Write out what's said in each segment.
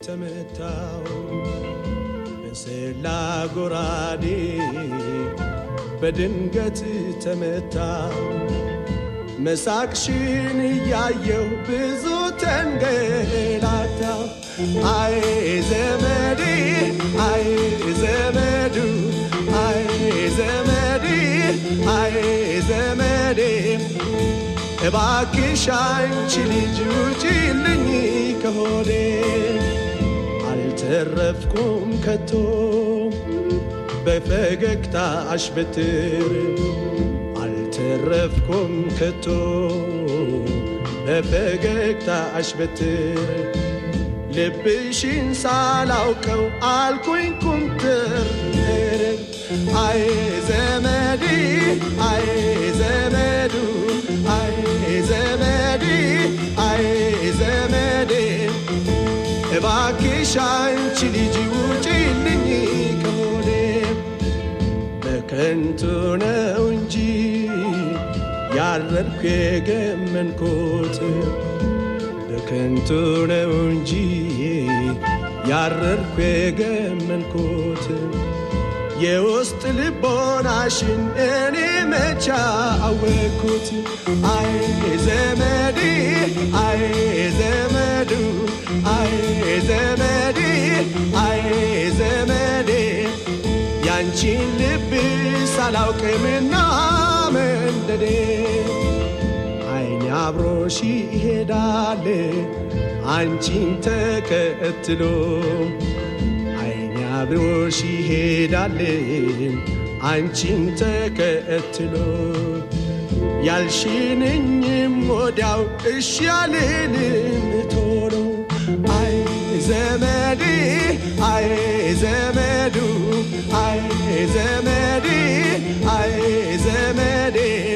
ተመታው በሰላ ጎራዴ በድንገት ተመታው መሳቅሽን እያየሁ ብዙ ተንገላታው አይ ዘመዴ አይ ዘመዱ አይ ዘመዴ አይ ዘመዴ እባክሽ አንቺ ልጅ ውጪልኝ ከሆዴ አልተረፍኩም ከቶ በፈገግታሽ በትር አልተረፍኩም ከቶ በፈገግታሽ በትር ልብሽን ሳላውቀው አልኩኝ ኩምትር አይ ዘመዴ አይ ዘመዱ አይ ዘመዴ አይ ዘመዴ እባክሽ አንቺ ልጅ ውጪልኝ ከሆዴ በከንቱ ነው እንጂ ያረርኩ የገመንኩት በከንቱ ነው እንጂ ያረርኩ የገመንኩት የውስጥ ልቦናሽን እኔ መቻ አወቅኩት አይ ዘመዴ አይ ዘመዱ አይ ዘመዴ አይ ዘመዴ ያንቺን ልብ ሳላውቅምና መንደዴ አይኔ አብሮሽ ይሄዳል አንቺን ተከትሎ አብሮሽ ይሄዳል አንቺን ተከትሎ ያልሽንኝም ወዲያው እሺ ያልልም ቶሎ አይ ዘመዴ አይ ዘመዱ አይ ዘመዴ አይ ዘመዴ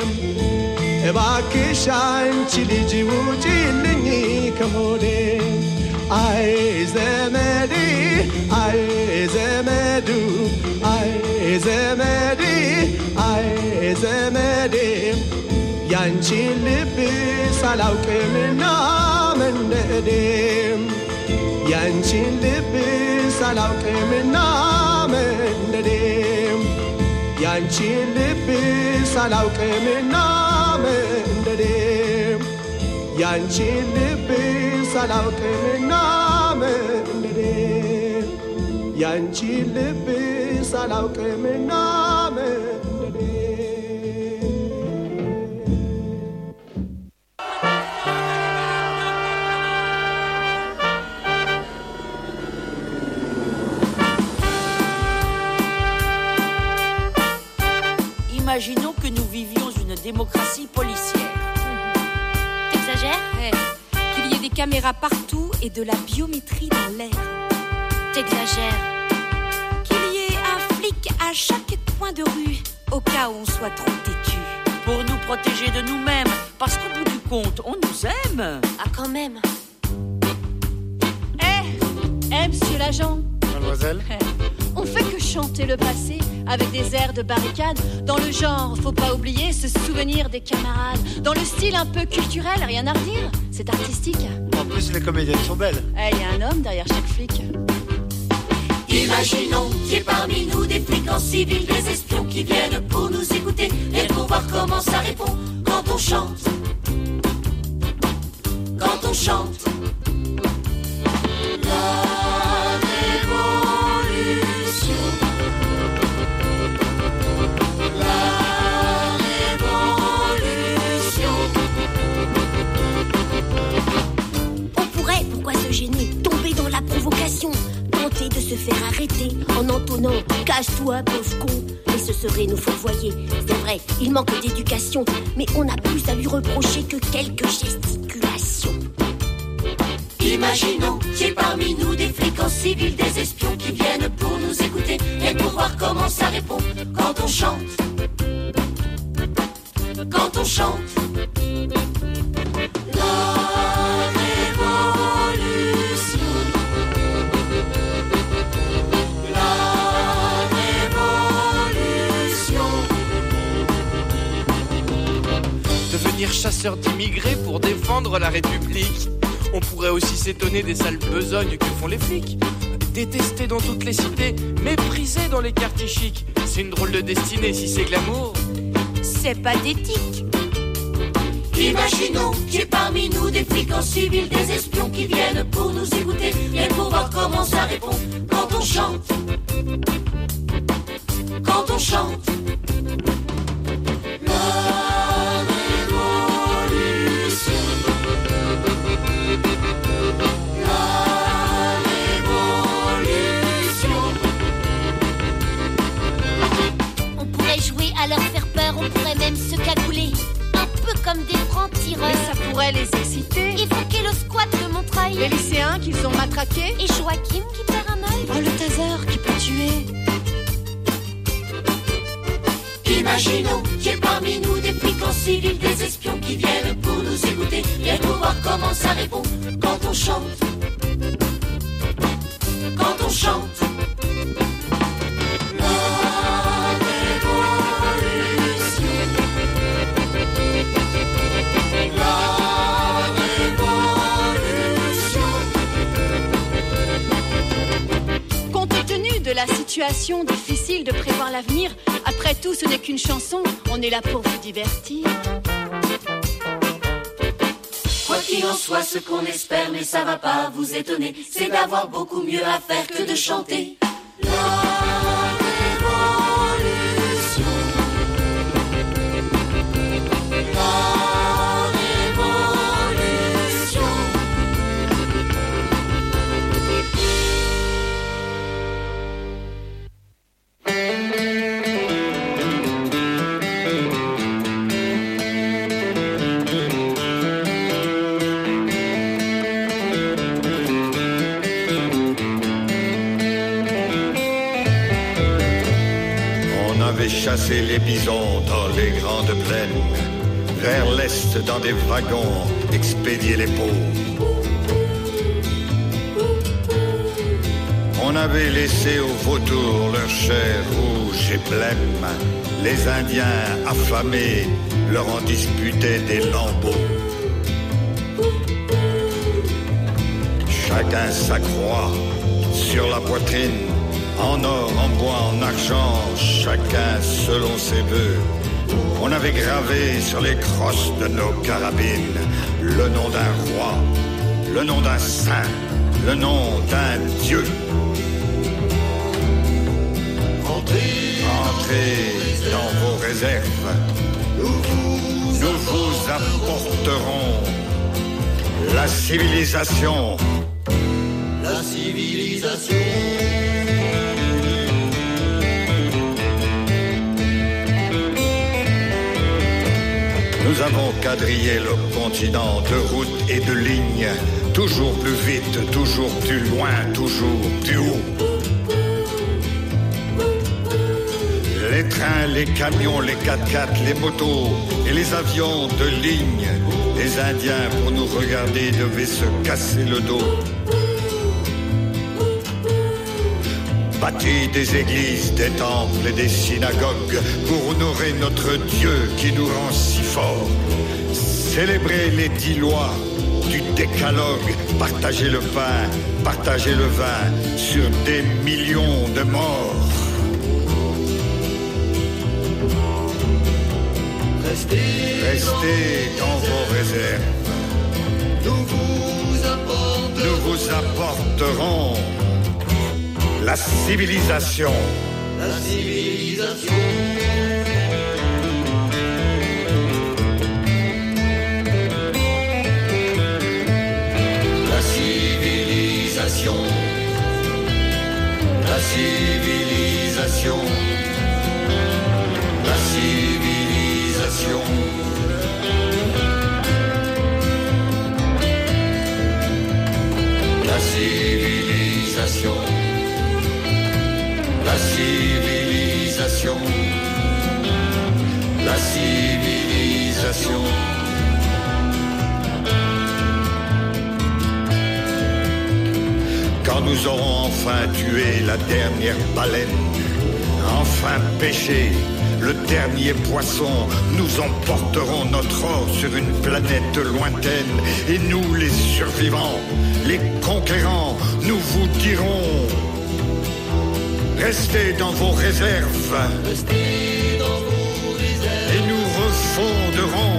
እባክሽ አንቺ ልጅ ውጪልኝ ከሆዴ አይ ዘመዴ አይ ዘመዱ አይ ዘመዴ አይ ዘመዴ ያንቺን ልብ ሳላውቅምና መንደዴ ያንቺን ልብ ሳላውቅምና መንደዴ ያንቺን ልብ ሳላውቅምና መንደዴ ያንቺን ልብ ሳላውቅምና መንደዴ ያንቺን ልብ ሳላውቅምና መንደዴ Imaginons que nous vivions une démocratie policière. T'exagères ? Qu'il y ait des caméras partout et de la biométrie dans l'air. T'exagères. Qu'il y ait un flic à chaque coin de rue, au cas où on soit trop têtu. Pour nous protéger de nous-mêmes, parce qu'au bout du compte, on nous aime. Ah, quand même. Monsieur l'agent. Mademoiselle. On fait que chanter le passé avec des airs de barricade. Dans le genre, faut pas oublier ce souvenir des camarades. Dans le style un peu culturel, rien à redire. C'est artistique. En plus, les comédiennes sont belles. Il y a un homme derrière chaque flic. Imaginons qu'il y ait parmi nous des flics en civil, des espions qui viennent pour nous écouter et pour voir comment ça répond quand on chante. Quand on chante. Tomber dans la provocation, tenter de se faire arrêter en entonnant « casse-toi, pauvre con !» Et ce serait nous fourvoyer. C'est vrai, il manque d'éducation, mais on a plus à lui reprocher que quelques gesticulations. Imaginons qu'il y ait parmi nous des flics en civil, des espions qui viennent pour nous écouter et pour voir comment ça répond quand on chante. Quand on chante. Devenir chasseur d'immigrés pour défendre la République. On pourrait aussi s'étonner des sales besognes que font les flics. Détestés dans toutes les cités, méprisés dans les quartiers chics. C'est une drôle de destinée si c'est glamour. C'est pathétique. Imaginons qu'il y ait parmi nous des flics en civil, des espions qui viennent pour nous écouter, et pour voir comment ça répond quand on chante. Quand on chante. La révolution. La révolution. On pourrait jouer à leur faire peur, on pourrait même se cagouler. Un peu comme des francs-tireurs. Mais ça pourrait les exciter. Évoquer le squat de Montreuil. Les lycéens qu'ils ont matraqués. Et Joachim qui perd un œil. Oh, le taser qui peut tuer. Imaginons qu'il y ait parmi nous des flics en civil, des espions qui viennent pour nous écouter, et pour voir comment ça répond quand on chante. Quand on chante. De la situation difficile de prévoir l'avenir. Après tout, ce n'est qu'une chanson. On est là pour vous divertir. Quoi qu'il en soit, ce qu'on espère, mais ça va pas vous étonner, c'est d'avoir beaucoup mieux à faire que de chanter. La révolution. La révolution. Chasser les bisons dans les grandes plaines, vers l'est dans des wagons, expédier les pauvres. On avait laissé aux vautours leur chair rouge et blême. Les Indiens affamés leur en disputaient des lambeaux. Chacun sa croix sur la poitrine, en or, en bois, en argent, chacun selon ses vœux. On avait gravé sur les crosses de nos carabines le nom d'un roi, le nom d'un saint, le nom d'un dieu. Entrez dans vos réserves, nous vous apporterons la civilisation. La civilisation. Nous avons quadrillé le continent de routes et de lignes, toujours plus vite, toujours plus loin, toujours plus haut. Les trains, les camions, les 4x4, les motos et les avions de ligne, les Indiens pour nous regarder devaient se casser le dos. Bâtis des églises, des temples et des synagogues pour honorer notre Dieu qui nous rend si forts. Célébrer les 10 lois du décalogue, partager le pain, partager le vin sur des millions de morts. Restez dans vos réserves. Nous vous apporterons la civilisation. La civilisation. La civilisation. La civilisation. La civilisation. La civilisation. La civilisation. La civilisation. Quand nous aurons enfin tué la dernière baleine, enfin pêché le dernier poisson. Nous emporterons notre or sur une planète lointaine. Et nous, les survivants, les conquérants, nous vous dirons: restez dans vos réserves. Restez dans vos réserves. Et nous refonderons.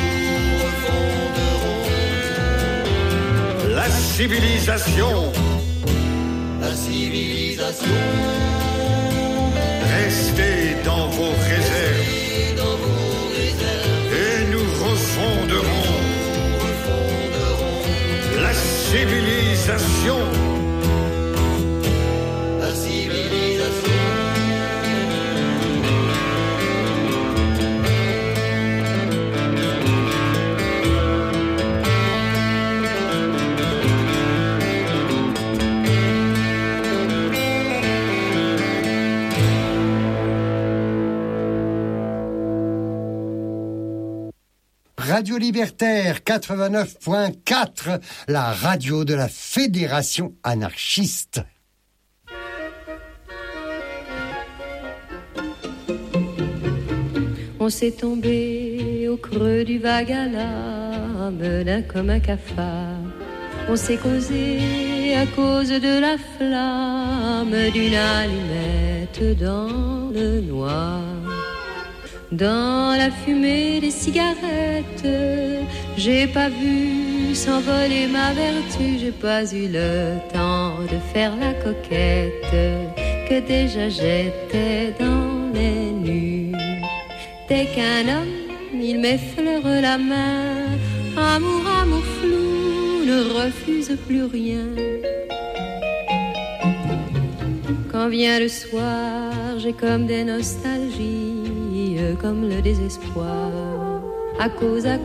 La civilisation. La civilisation. Restez dans vos réserves. Restez dans vos réserves. Et nous refonderons. La civilisation. La civilisation. Radio Libertaire 89.4, la radio de la Fédération anarchiste. On s'est tombé au creux du vague à l'âme d'un comme un cafard. On s'est causé à cause de la flamme d'une allumette dans le noir. Dans la fumée des cigarettes, j'ai pas vu s'envoler ma vertu. J'ai pas eu le temps de faire la coquette, que déjà j'étais dans les nues. Dès qu'un homme, il m'effleure la main, amour, amour flou, ne refuse plus rien. Quand vient le soir, j'ai comme des nostalgies, comme le désespoir, à cause d'un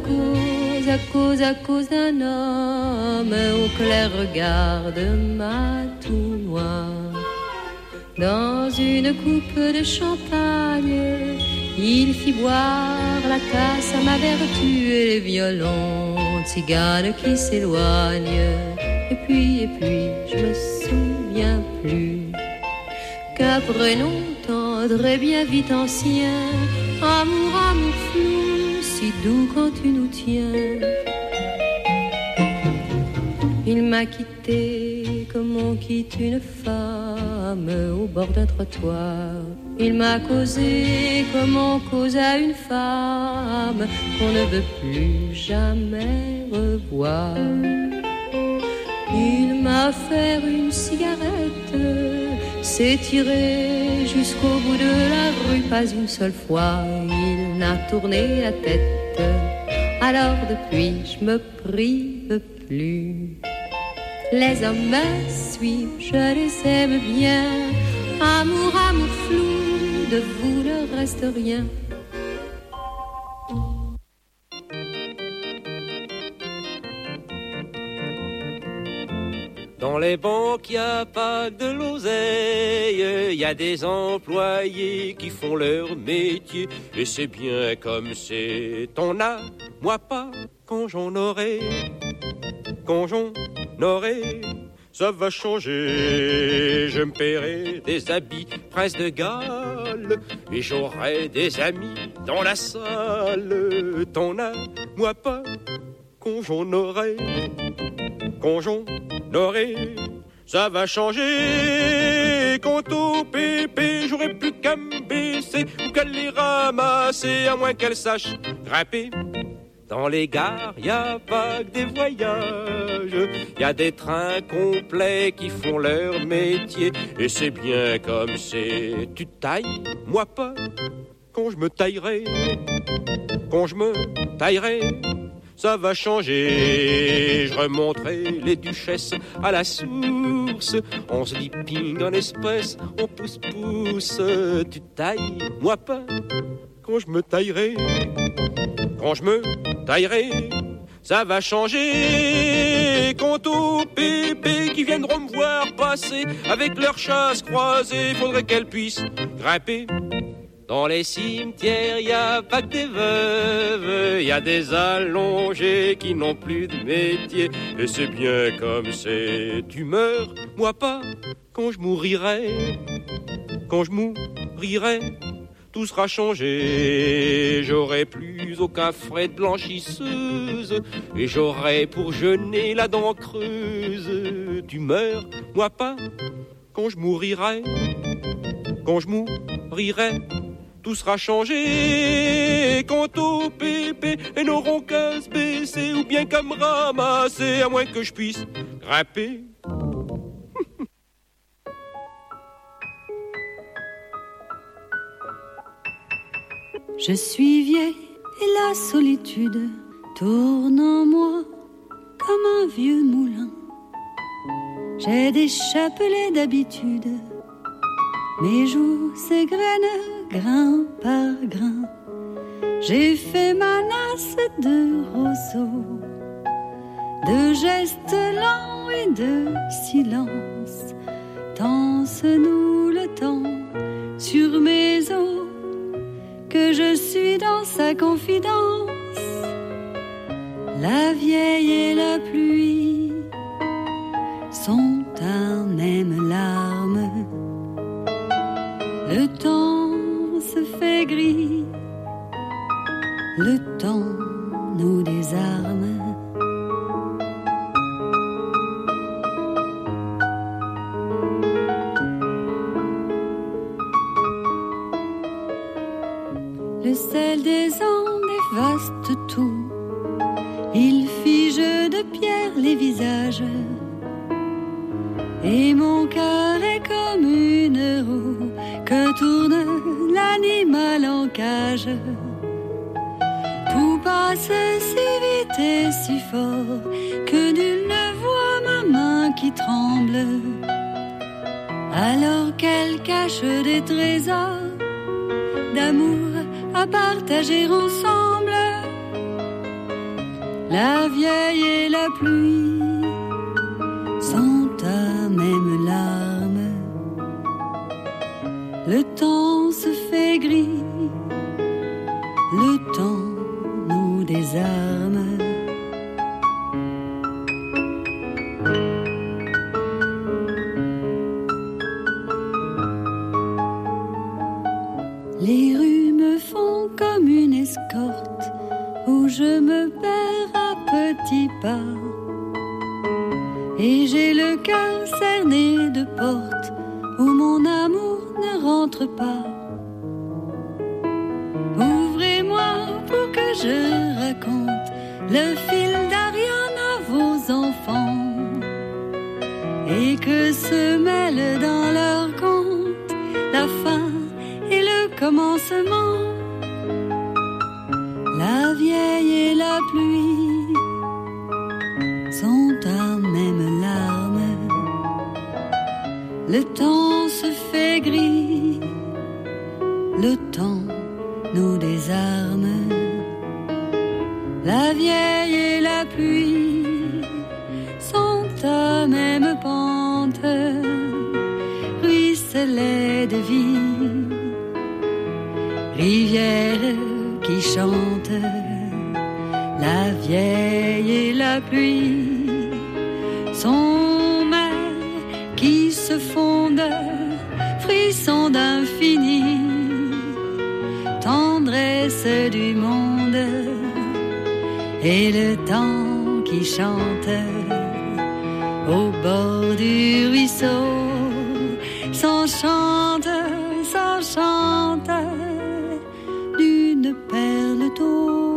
homme au clair regard de ma tout noir. Dans une coupe de champagne, il fit boire la tasse à ma vertu et les violons tziganes qui s'éloignent. Et puis, je me souviens plus qu'un prénom tendre et bien vite ancien, amour, amour flou, si doux quand tu nous tiens. Il m'a quitté comme on quitte une femme au bord d'un trottoir. Il m'a causé comme on cause à une femme qu'on ne veut plus jamais revoir. Il m'a offert une cigarette, s'est tiré jusqu'au bout de la rue, pas une seule fois il n'a tourné la tête. Alors depuis je me prive plus. Les hommes me suivent, je les aime bien. Amour, amour flou, de vous ne reste rien. Dans les banques, y a pas de l'oseille, y a des employés qui font leur métier. Et c'est bien comme c'est, t'en as, moi pas, quand j'en aurai, ça va changer. Je me paierai des habits prince de Galles et j'aurai des amis dans la salle. T'en as, moi pas, quand j'en aurai, ça va changer. Quant au pépé, j'aurai plus qu'à me baisser ou qu'à les ramasser, à moins qu'elle sache grimper. Dans les gares, y a pas que des voyages, y a des trains complets qui font leur métier. Et c'est bien comme c'est, tu tailles, moi pas, quand je me taillerai, ça va changer. Je remonterai les duchesses à la source, on se dit ping en espèces, on pousse, tu tailles, moi pas, quand je me taillerai, ça va changer. Quant aux pépés qui viendront me voir passer avec leurs chasses croisées, faudrait qu'elles puissent grimper. Dans les cimetières, y a pas que des veuves, y a des allongés qui n'ont plus de métier. Et c'est bien comme c'est, tu meurs, moi pas, quand je mourirai, tout sera changé. J'aurai plus aucun frais de blanchisseuse et j'aurai pour jeûner la dent creuse. Tu meurs, moi pas, quand je mourirai, quand je mourirai. Tout sera changé quant au pépé et n'auront qu'à se baisser ou bien qu'à me ramasser, à moins que je puisse grimper. Je suis vieille et la solitude tourne en moi comme un vieux moulin. J'ai des chapelets d'habitude, mes joues s'égrènent grain par grain. J'ai fait ma nasse de roseaux, de gestes lents et de silence. Danse-nous le temps sur mes os, que je suis dans sa confidence. La vieille et la pluie sont un même larme. Le temps se fait gris, le temps nous désarme. Le sel des Andes dévaste tout, il fige de pierre les visages, et mon cœur est comme une roue que tourne l'animal en cage. Tout passe si vite et si fort que nul ne voit ma main qui tremble, alors qu'elle cache des trésors d'amour à partager ensemble. La vieille et la pluie sont à même larme. Le temps se fait gris, le temps nous désarme. Les rues me font comme une escorte où je me perds à petits pas, et j'ai le cœur cerné de portes où mon amour ne rentre pas. Ouvrez-moi pour que je raconte le fil d'Ariane à vos enfants, et que se mêle dans leur conte la fin et le commencement. La vieille et la pluie sont à même larme. Le temps se fait gris, le temps nous désarme. La vieille et la pluie sont à même pente, ruisselet de vie, rivière qui chante. La vieille et la pluie sont mers qui se fondent, frissons d'infini, tendresse du monde, et le temps qui chante au bord du ruisseau s'enchante, s'enchante d'une perle d'eau.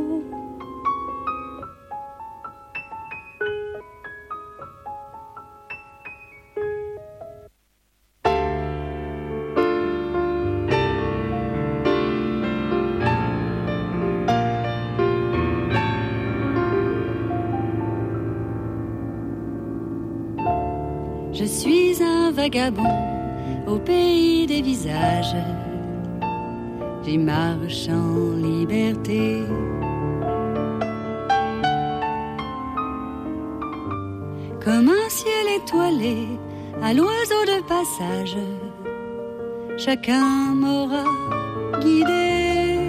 Je suis un vagabond au pays des visages. J'y marche en liberté. Comme un ciel étoilé à l'oiseau de passage, chacun m'aura guidé.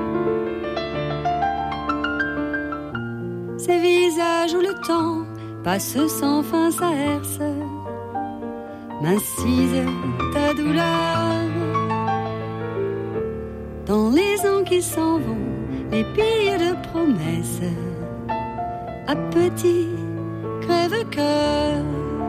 Ces visages où le temps passe sans fin sa herse, m'incise ta douleur. dans les ans qui s'en vont, les pilles de promesses, à petit crève-cœur.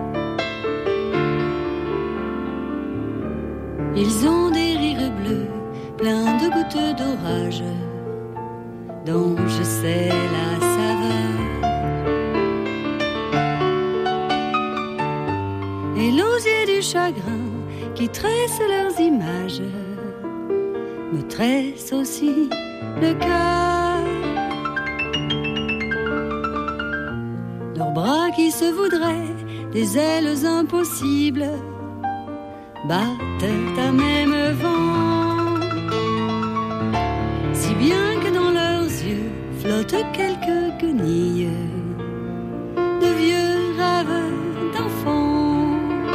Ils ont des rires bleus, pleins de gouttes d'orage, dont je sais la saveur. Et l'osier du chagrin qui tresse leurs images me tresse aussi le cœur. Leurs bras qui se voudraient des ailes impossibles battent à même vent, si bien que dans leurs yeux flottent quelques guenilles de vieux rêves d'enfants.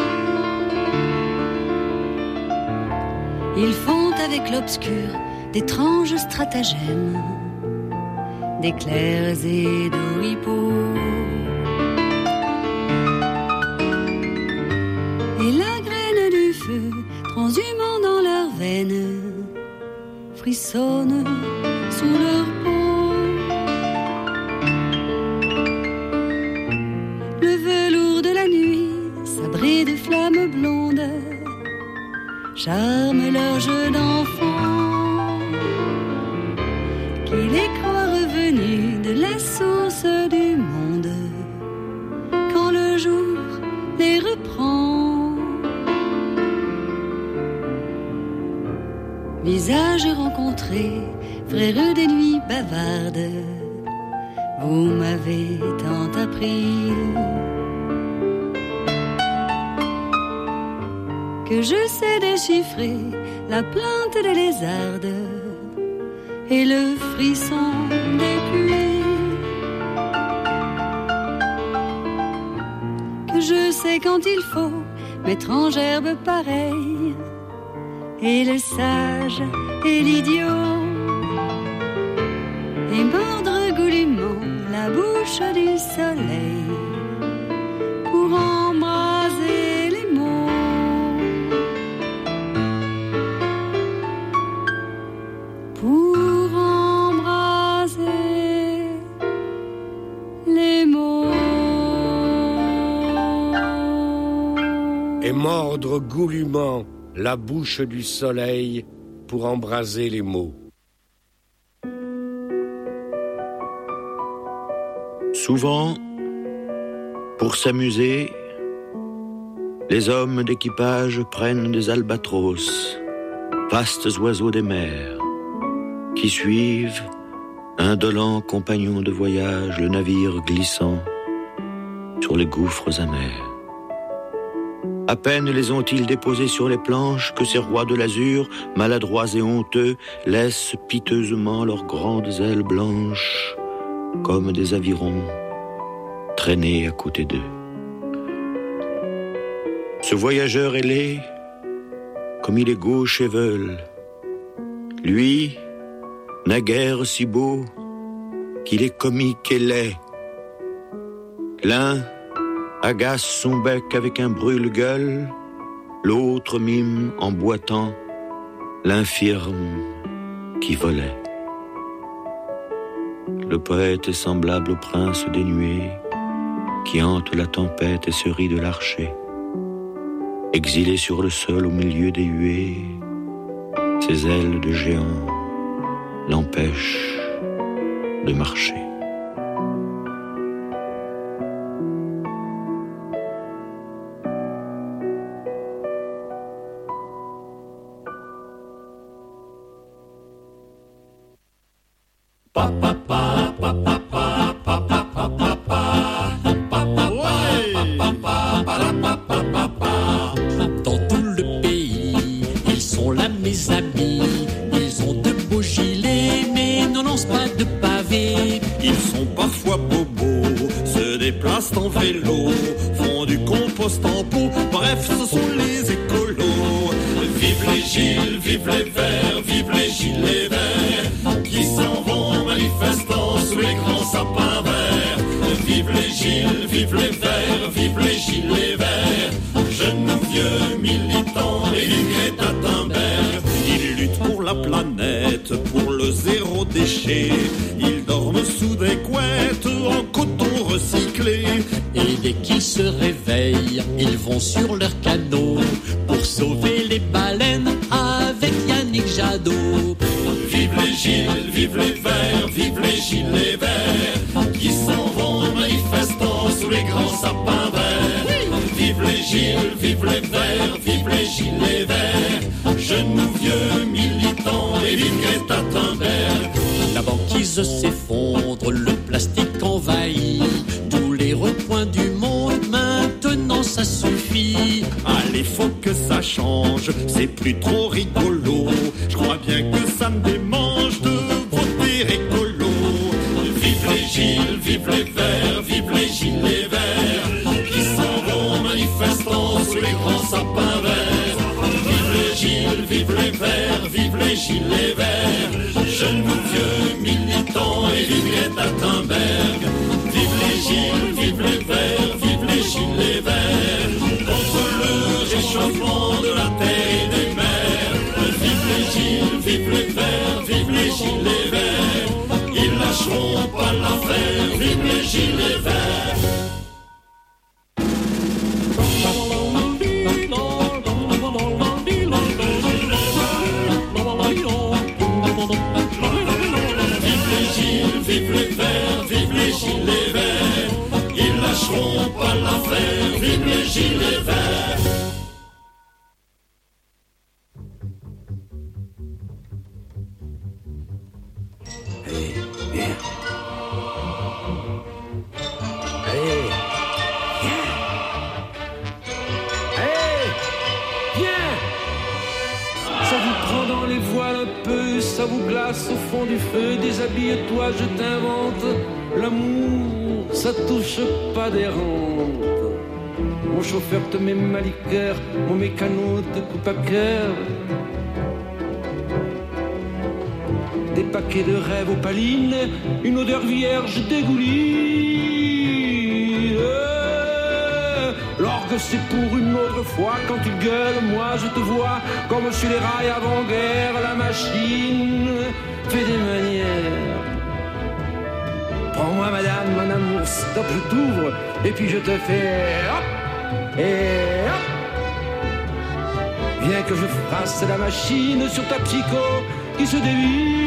Ils font avec l'obscur d'étranges stratagèmes, d'éclairs et d'oripeaux. Et la graine du feu, transhumant dans leurs veines, frissonne sous leur peau. Le velours de la nuit, sabré de flammes blondes, charme leur jeu d'enfant, qui les croit revenus de la source du monde, quand le jour les reprend. Visages rencontrés, frères des nuits bavardes, vous m'avez tant appris que je sais déchiffrer la plainte des lézardes et le frisson des pluies, que je sais quand il faut mettre en gerbe pareille et le sage et l'idiot, et mordre goulûment la bouche du soleil pour embraser les mots. Pour embraser les mots. Et mordre goulûment la bouche du soleil pour embraser les mots. Souvent, pour s'amuser, les hommes d'équipage prennent des albatros, vastes oiseaux des mers, qui suivent, indolents compagnons de voyage, le navire glissant sur les gouffres amers. À peine les ont-ils déposés sur les planches que ces rois de l'azur, maladroits et honteux, laissent piteusement leurs grandes ailes blanches, comme des avirons, traîner à côté d'eux. Ce voyageur ailé, comme il est gauche et veule, lui, naguère si beau, qu'il est comique et laid. L'un agace son bec avec un brûle-gueule, l'autre mime en boitant l'infirme qui volait. Le poète est semblable au prince des nuées qui hante la tempête et se rit de l'archer. Exilé sur le sol au milieu des huées, ses ailes de géant l'empêchent de marcher. Dans tout le pays, ils sont là mes amis. Ils ont de beaux gilets, mais n'en lancent pas de pavés. Ils sont parfois bobos, se déplacent en vélo, font du compost en pot. Bref, ce sont les écolos. Vive les Gilles, vive les Verts, vive les gilets verts, qui s'en vont manifestant sous les grands sapins verts. Vive les Gilles, vive les Verts, vive les gilets verts, jeunes ou vieux militants et du Greta Thunberg. Ils luttent pour la planète toilette pour le zéro déchet. Ils dorment sous des couettes en coton recyclé. Et dès qu'ils se réveillent, ils vont sur leur canot pour sauver les baleines avec Yannick Jadot. Vive les Gilles, vive les Verts, vive les gilets verts qui s'en vont manifestant sous les grands sapins verts. Vive les Gilles, vive les Verts, vive les gilets verts, genoux vieux militants et vive Greta Thunberg. La banquise s'effondre, le plastique envahit tous les recoins du monde, maintenant ça suffit. Allez, faut que ça change, c'est plus trop rigolo. Je crois bien que ça me démange de voter écolo. Vive les Gilles, vive les Verts, vive les gilets verts qui s'en vont manifestant sous les grands sapins verts. Vive les Gilles, vive les Verts, vive les gilets verts, genoux vieux militants et vive Greta Thunberg. Vive les Gilles, vive les Verts, vive les gilets verts contre le réchauffement de la terre et des mers. Vive les Gilles, vive les Verts, vive les gilets verts, ils lâcheront pas l'affaire. Vive les gilets verts. Vive les Verts, vive les gilets verts, ils lâcheront pas l'affaire. Vive les gilets verts. Allez, viens. Allez, viens. Allez, viens. Ça vous prend dans les voiles un peu, ça vous glace au fond du feu. Déshabille-toi, je t'invente. L'amour, ça touche pas des rentes. Mon chauffeur te met ma liqueur, mon mécano te coupe à cœur. Des paquets de rêves opalines, une odeur vierge dégouline. L'orgue c'est pour une autre fois, quand tu gueules, moi je te vois comme sur les rails avant-guerre, la machine fait des manières. Prends-moi madame, mon amour, stop, je t'ouvre, et puis je te fais hop, et hop. Viens que je fasse la machine sur ta psycho qui se dévie.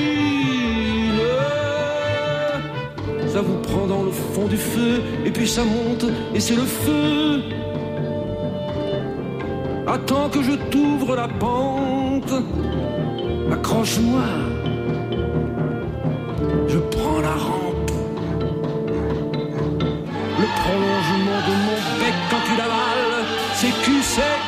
Ça vous prend dans le fond du feu, et puis ça monte, et c'est le feu. Attends que je t'ouvre la pente, accroche-moi, je prends la rampe. Le prolongement de mon bec quand tu l'avales, c'est cul sec.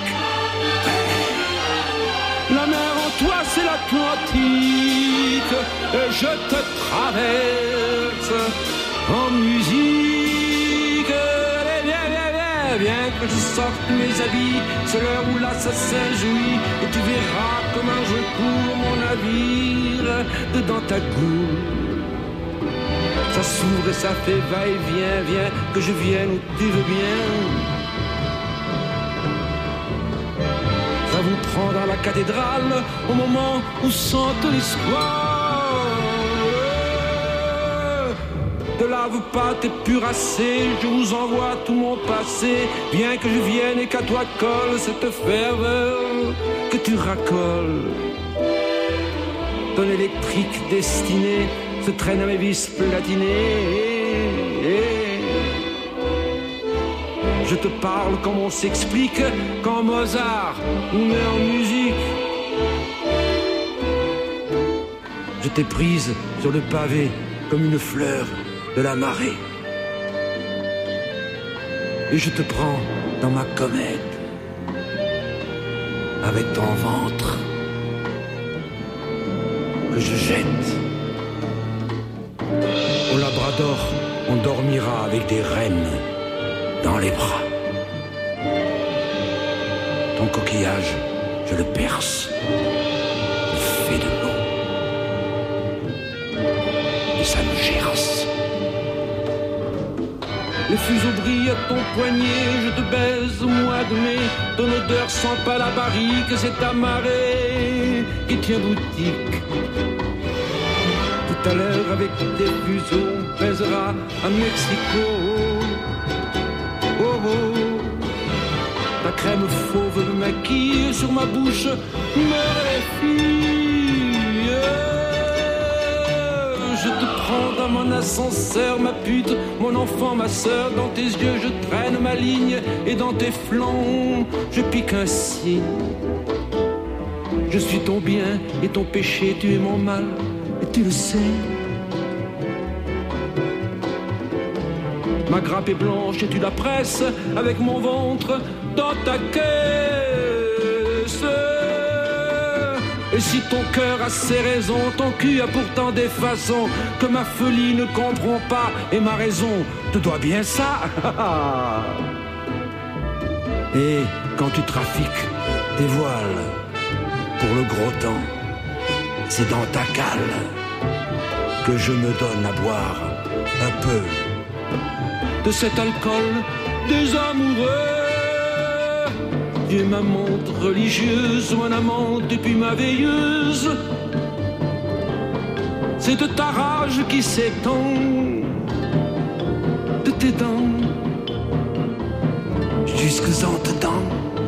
La mer en toi c'est l'Atlantique, et je te traverse en musique. Allez, viens, viens, viens, viens que je sorte mes habits, c'est l'heure où l'assassin jouit, et tu verras comment je cours mon navire dedans ta cour. Ça s'ouvre et ça fait va-et-vient, viens que je vienne où tu veux bien. Ça vous prend dans la cathédrale au moment où sente l'espoir. De lave pas tes purassés, je vous envoie tout mon passé. Bien que je vienne et qu'à toi colle cette ferveur que tu racoles. Ton électrique destinée se traîne à mes vis platinées. Je te parle comme on s'explique quand Mozart nous met en musique. Je t'ai prise sur le pavé comme une fleur de la marée. Et je te prends dans ma comète avec ton ventre que je jette. Au Labrador, on dormira avec des rennes dans les bras. Ton coquillage, je le perce, il fait de l'eau. Et ça me gerce. Les fuseaux brillent à ton poignet, je te baise au mois de mai. Ton odeur sent pas la barrique, c'est ta marée qui tient boutique. Tout à l'heure avec des fuseaux, on pèsera à Mexico. Oh oh, ta crème fauve me maquille, sur ma bouche me réfie. Je te prends dans mon ascenseur, ma pute, mon enfant, ma sœur. Dans tes yeux je traîne ma ligne et dans tes flancs je pique un signe. Je suis ton bien et ton péché, tu es mon mal et tu le sais. Ma grappe est blanche et tu la presses avec mon ventre dans ta caisse. Et si ton cœur a ses raisons, ton cul a pourtant des façons que ma folie ne comprend pas et ma raison te doit bien ça. Et quand tu trafiques des voiles pour le gros temps, c'est dans ta cale que je me donne à boire un peu de cet alcool des amoureux. Tu es ma montre religieuse, mon amante et puis ma veilleuse. C'est de ta rage qui s'étend, de tes dents jusques en dedans.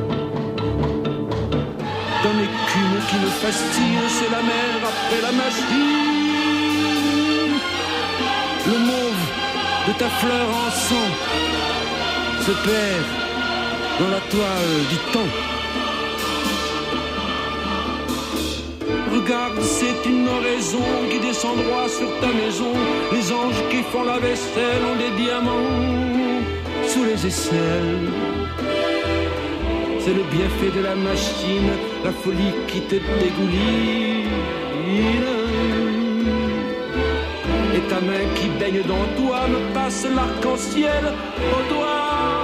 Dans l'écume qui me fascine, c'est la mer après la machine. Le mauve de ta fleur en sang se perd dans la toile du temps. Regarde, c'est une oraison qui descend droit sur ta maison. Les anges qui font la vaisselle ont des diamants sous les aisselles. C'est le bienfait de la machine, la folie qui te dégouline. Et ta main qui baigne dans toi me passe l'arc-en-ciel au doigt.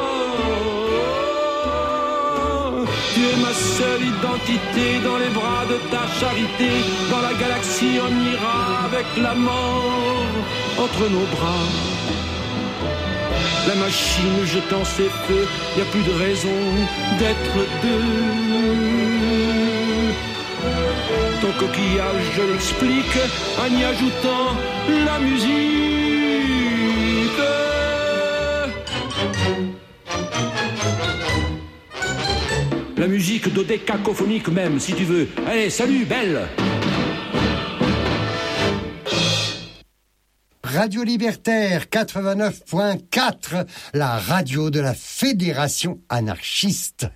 Tu es ma seule identité dans les bras de ta charité. Dans la galaxie on ira avec la mort entre nos bras. La machine jetant ses feux, y a plus de raison d'être deux. Ton coquillage je l'explique en y ajoutant la musique. La musique dodécacophonique même, si tu veux. Allez, salut, belle! Radio Libertaire 89.4, la radio de la Fédération anarchiste.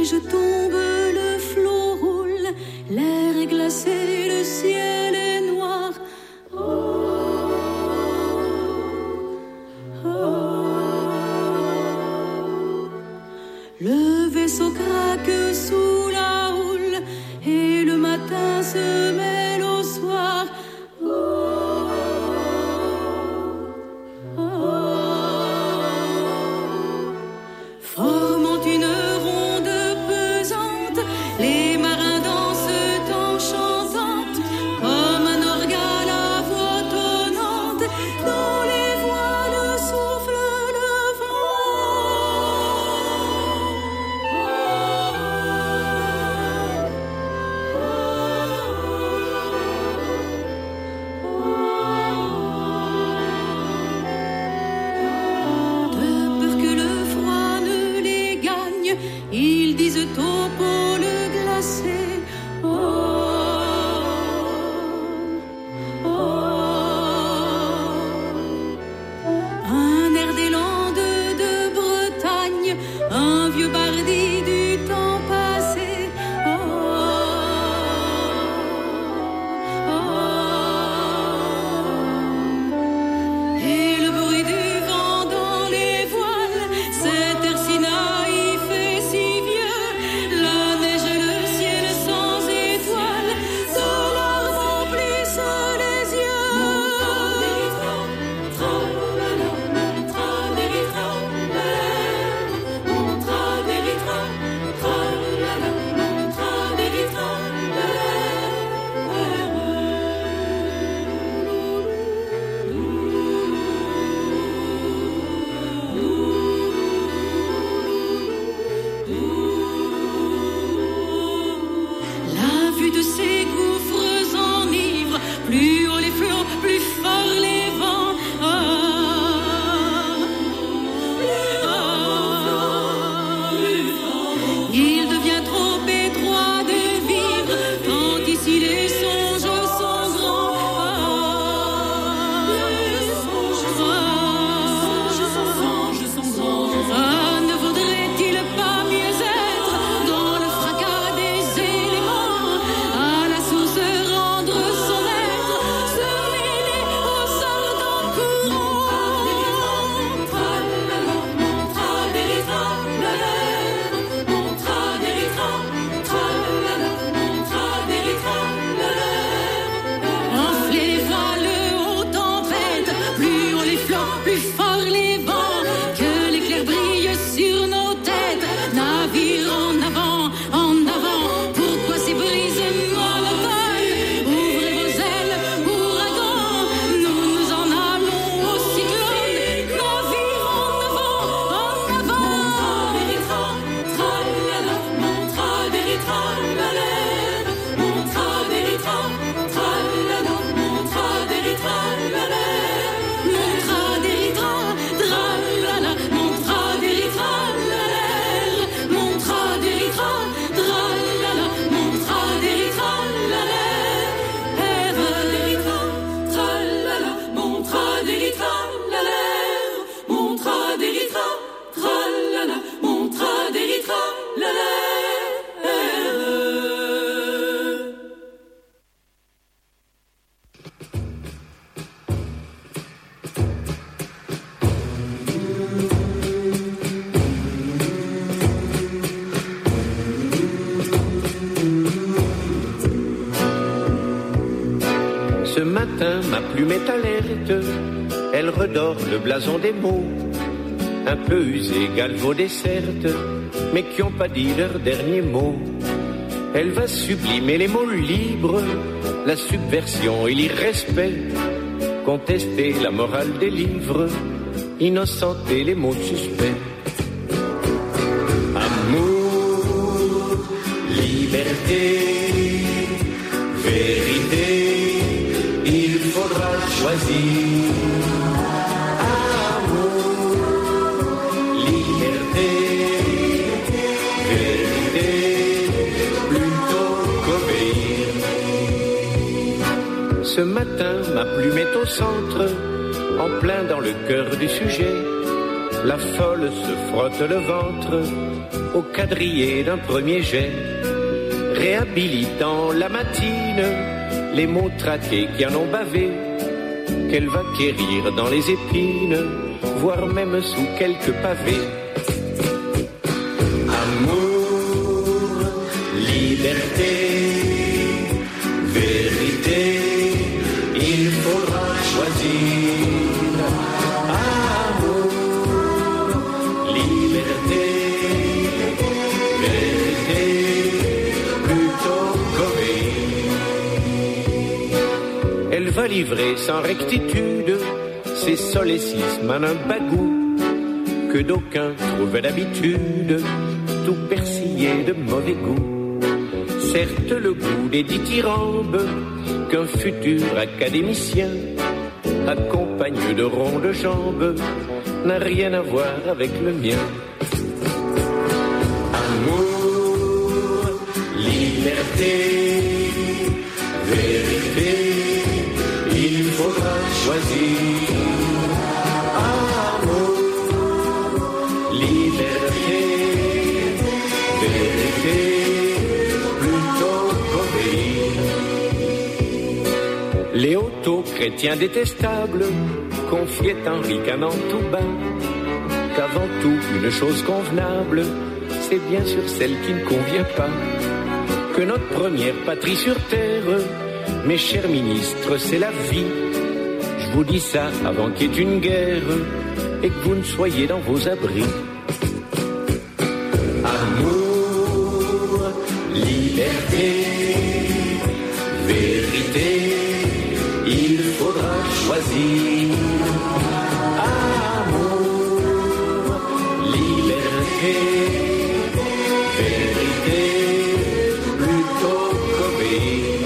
neige tombe, le flot roule, l'air est glacé, le ciel est noir. Le vaisseau craque sous la houle et le matin se mêle au soir. Formant une ronde pesante, les marins dansent en chantant comme un organe à voix tonnante dont les voiles soufflent le De peur que le froid ne les gagne, ils disent au pôle glacé. Un air des Landes de Bretagne, un vieux bardi du temps passé. Et le bruit du vent dans les voiles, cet air si naïf et si vieux, la neige et le ciel sans étoiles, de larmes remplissent les yeux. La vue de ces gouffres enivre, plus haut les flots, plus fort les vents. Il devient trop étroit de vivre, tant ici les songes sont grands. Ne vaudrait-il pas mieux être dans le fracas des éléments, à la source rendre son être, se mêler aux ardents courants? Enfler les voiles aux tempêtes, plus haut les flots, plus fort les vents, que l'éclair brille sur nos têtes. Navire en avant, pourquoi ces brises molotales? Ouvrez vos ailes, ouragan, nous nous en allons au cyclone. Navire en avant. Ce matin, ma plume est alerte, elle redore le blason des mots, un peu usés, galvaudés certes, mais qui n'ont pas dit leur dernier mot. Elle va sublimer les mots libres, la subversion et l'irrespect, contester la morale des livres, innocenter les mots suspects. Amour, liberté, vérité, il faudra choisir. Amour, liberté, vérité, plutôt qu'obéir. Ce matin, ma plume est au centre, en plein dans le cœur du sujet. La folle se frotte le ventre au quadrillé d'un premier jet, réhabilitant la matine les mots traqués qui en ont bavé, qu'elle va quérir dans les épines, voire même sous quelques pavés. Amour, liberté, vérité, il faudra choisir. Amour, liberté, vérité, plutôt qu'obéir. Elle va livrer sans rectitude ses solécismes en un bagout que d'aucuns trouvent d'habitude tout persillé de mauvais goût. Certes, le goût des dithyrambes qu'un futur académicien accompagne de ronds de jambes n'a rien à voir avec le mien. Amour, liberté, vérité, il faudra choisir. Amour, liberté, vérité, plutôt qu'obéir. Les auto-chrétiens détestables confiaient en ricanant tout bas qu'avant tout une chose convenable, c'est bien sûr celle qui ne convient pas. Que notre première patrie sur terre, mes chers ministres, c'est la vie. Je vous dis ça avant qu'il y ait une guerre et que vous ne soyez dans vos abris. Amour, liberté, vérité, il faudra choisir. Amour, liberté, vérité, plutôt qu'obéir.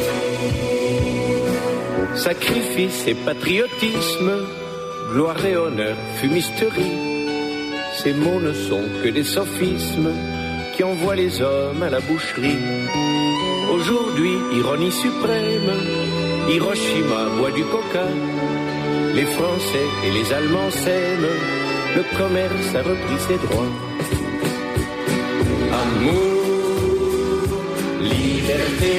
Sacrifice et patriotisme, gloire et honneur, fumisterie, ces mots ne sont que des sophismes qui envoient les hommes à la boucherie. Aujourd'hui, ironie suprême, Hiroshima boit du coca, les Français et les Allemands s'aiment, le commerce a repris ses droits. Amour, liberté,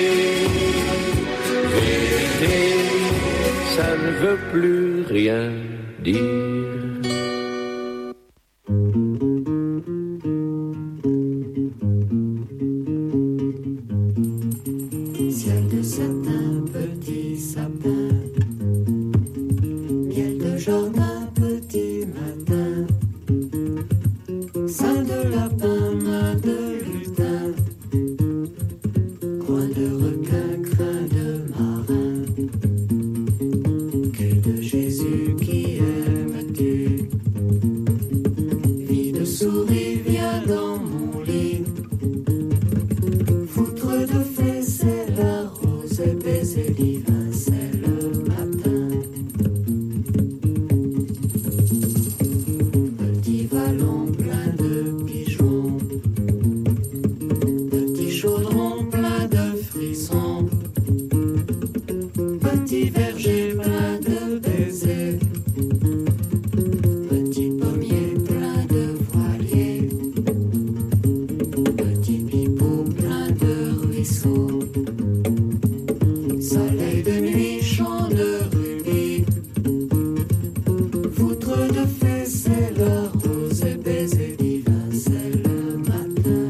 vérité, ça ne veut plus rien dire. Ciel de satin, petit sapin, miel de jardin, petit matin, sein de lapin, main de lutin, coin de requin, crin de marin, cul de Jésus, qui aimes-tu? Vie de souris, viens dans mon lit, foutre de fesses, c'est la rose et baiser divin, c'est le matin. Petit vallon plein de pigeons, petit chaudron plein de frissons, petit verger plein de baisers, petit pommier plein de voiliers, petit pipeau plein de ruisseaux, soleil de nuit, champ de rubis, foutre de fesses, c'est la rose et baiser divin, c'est le matin.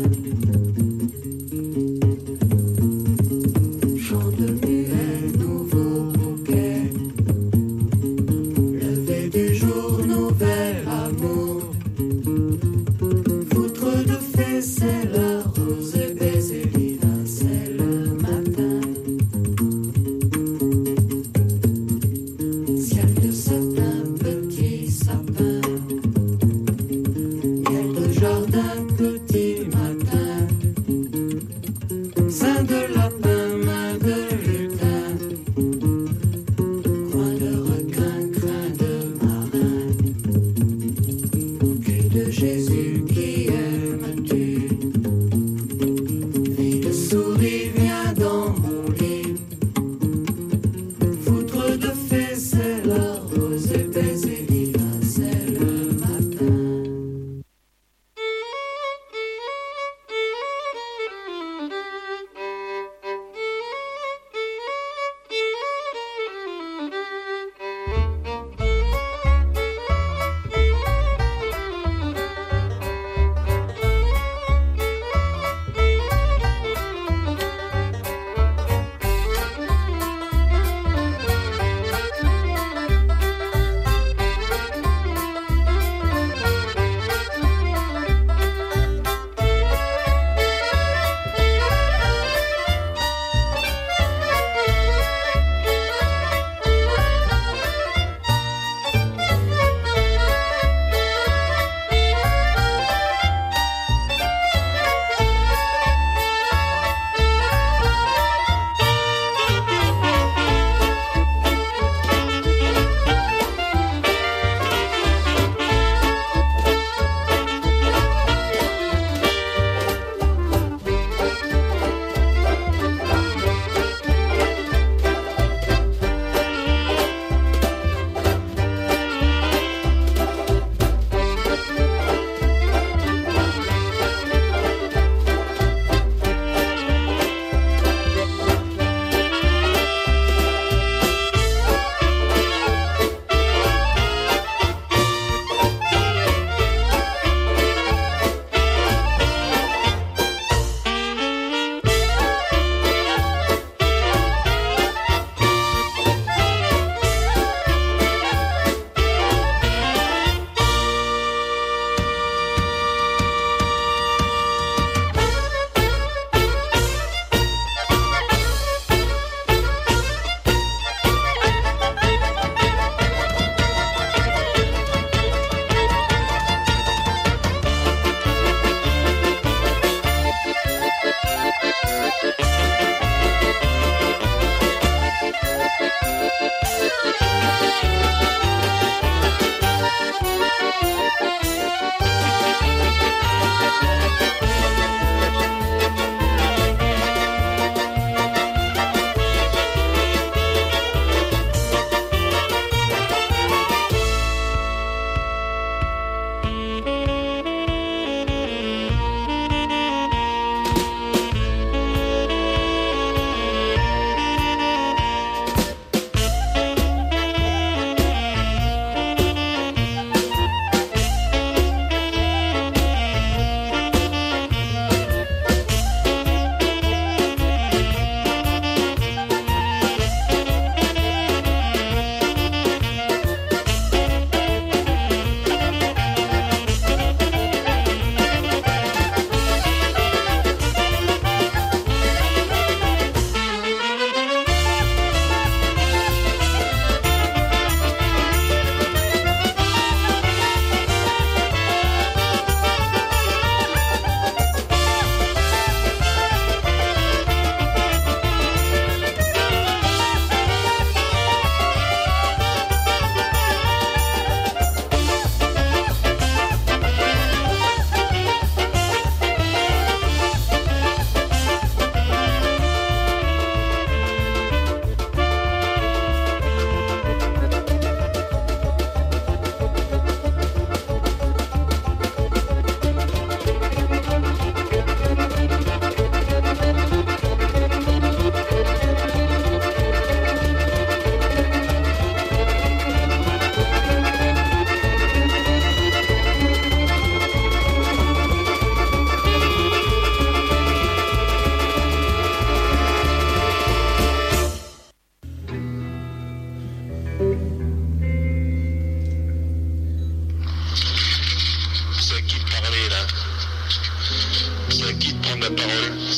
Chant de muet, nouveau bouquet,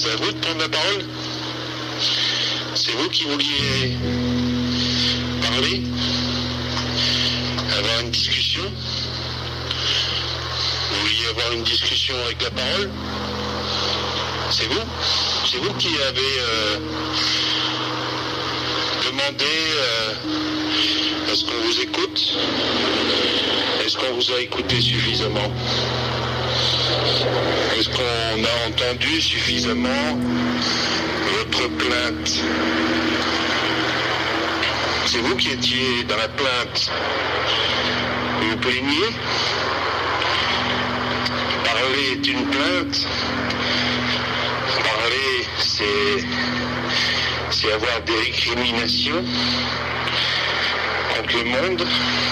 C'est à vous de prendre la parole? C'est vous qui vouliez parler? Avoir une discussion? Vous vouliez avoir une discussion avec la parole? C'est vous? C'est vous qui avez demandé à ce qu'on vous écoute? Est-ce qu'on vous a écouté suffisamment? Est-ce qu'on a entendu suffisamment votre plainte? C'est vous qui étiez dans la plainte. Vous vous plaignez? Parler est une plainte. Parler, c'est avoir des récriminations contre le monde.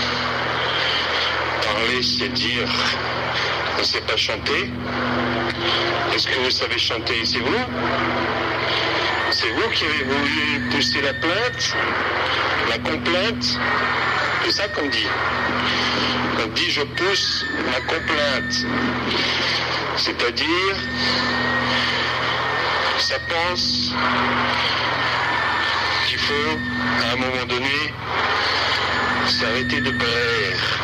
Parler, c'est dire on ne sait pas chanter. Est-ce que vous savez chanter? C'est vous? C'est vous qui avez voulu pousser la plainte, la complainte? C'est ça qu'on dit. On dit je pousse la complainte. C'est-à-dire, ça pense qu'il faut, à un moment donné, s'arrêter de braire.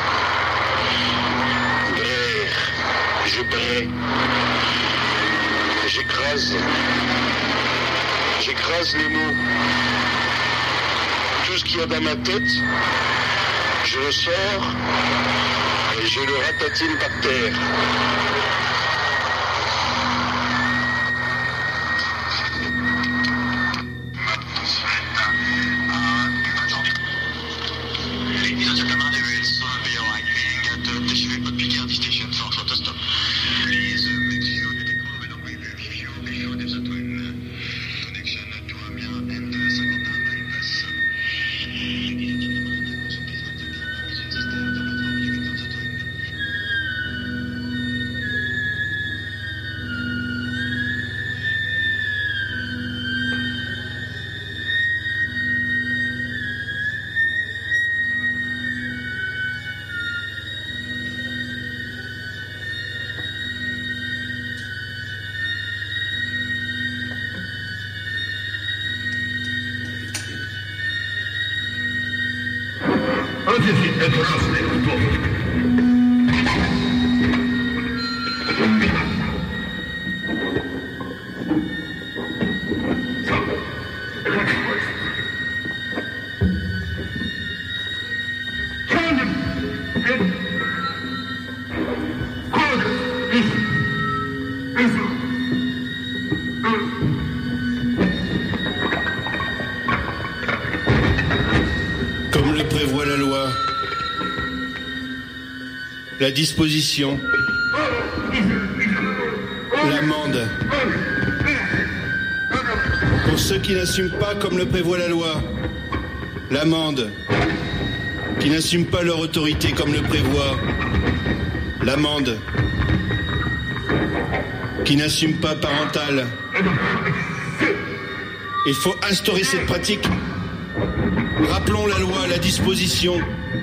Je brais. J'écrase les mots. Tout ce qu'il y a dans ma tête, je le sors et je le ratatine par terre. Comme le prévoit la loi, la disposition, l'amende. Pour ceux qui n'assument pas comme le prévoit la loi, l'amende. Qui n'assument pas leur autorité comme le prévoit, l'amende. Qui n'assument pas parental. Il faut instaurer cette pratique. Rappelons la loi, la disposition,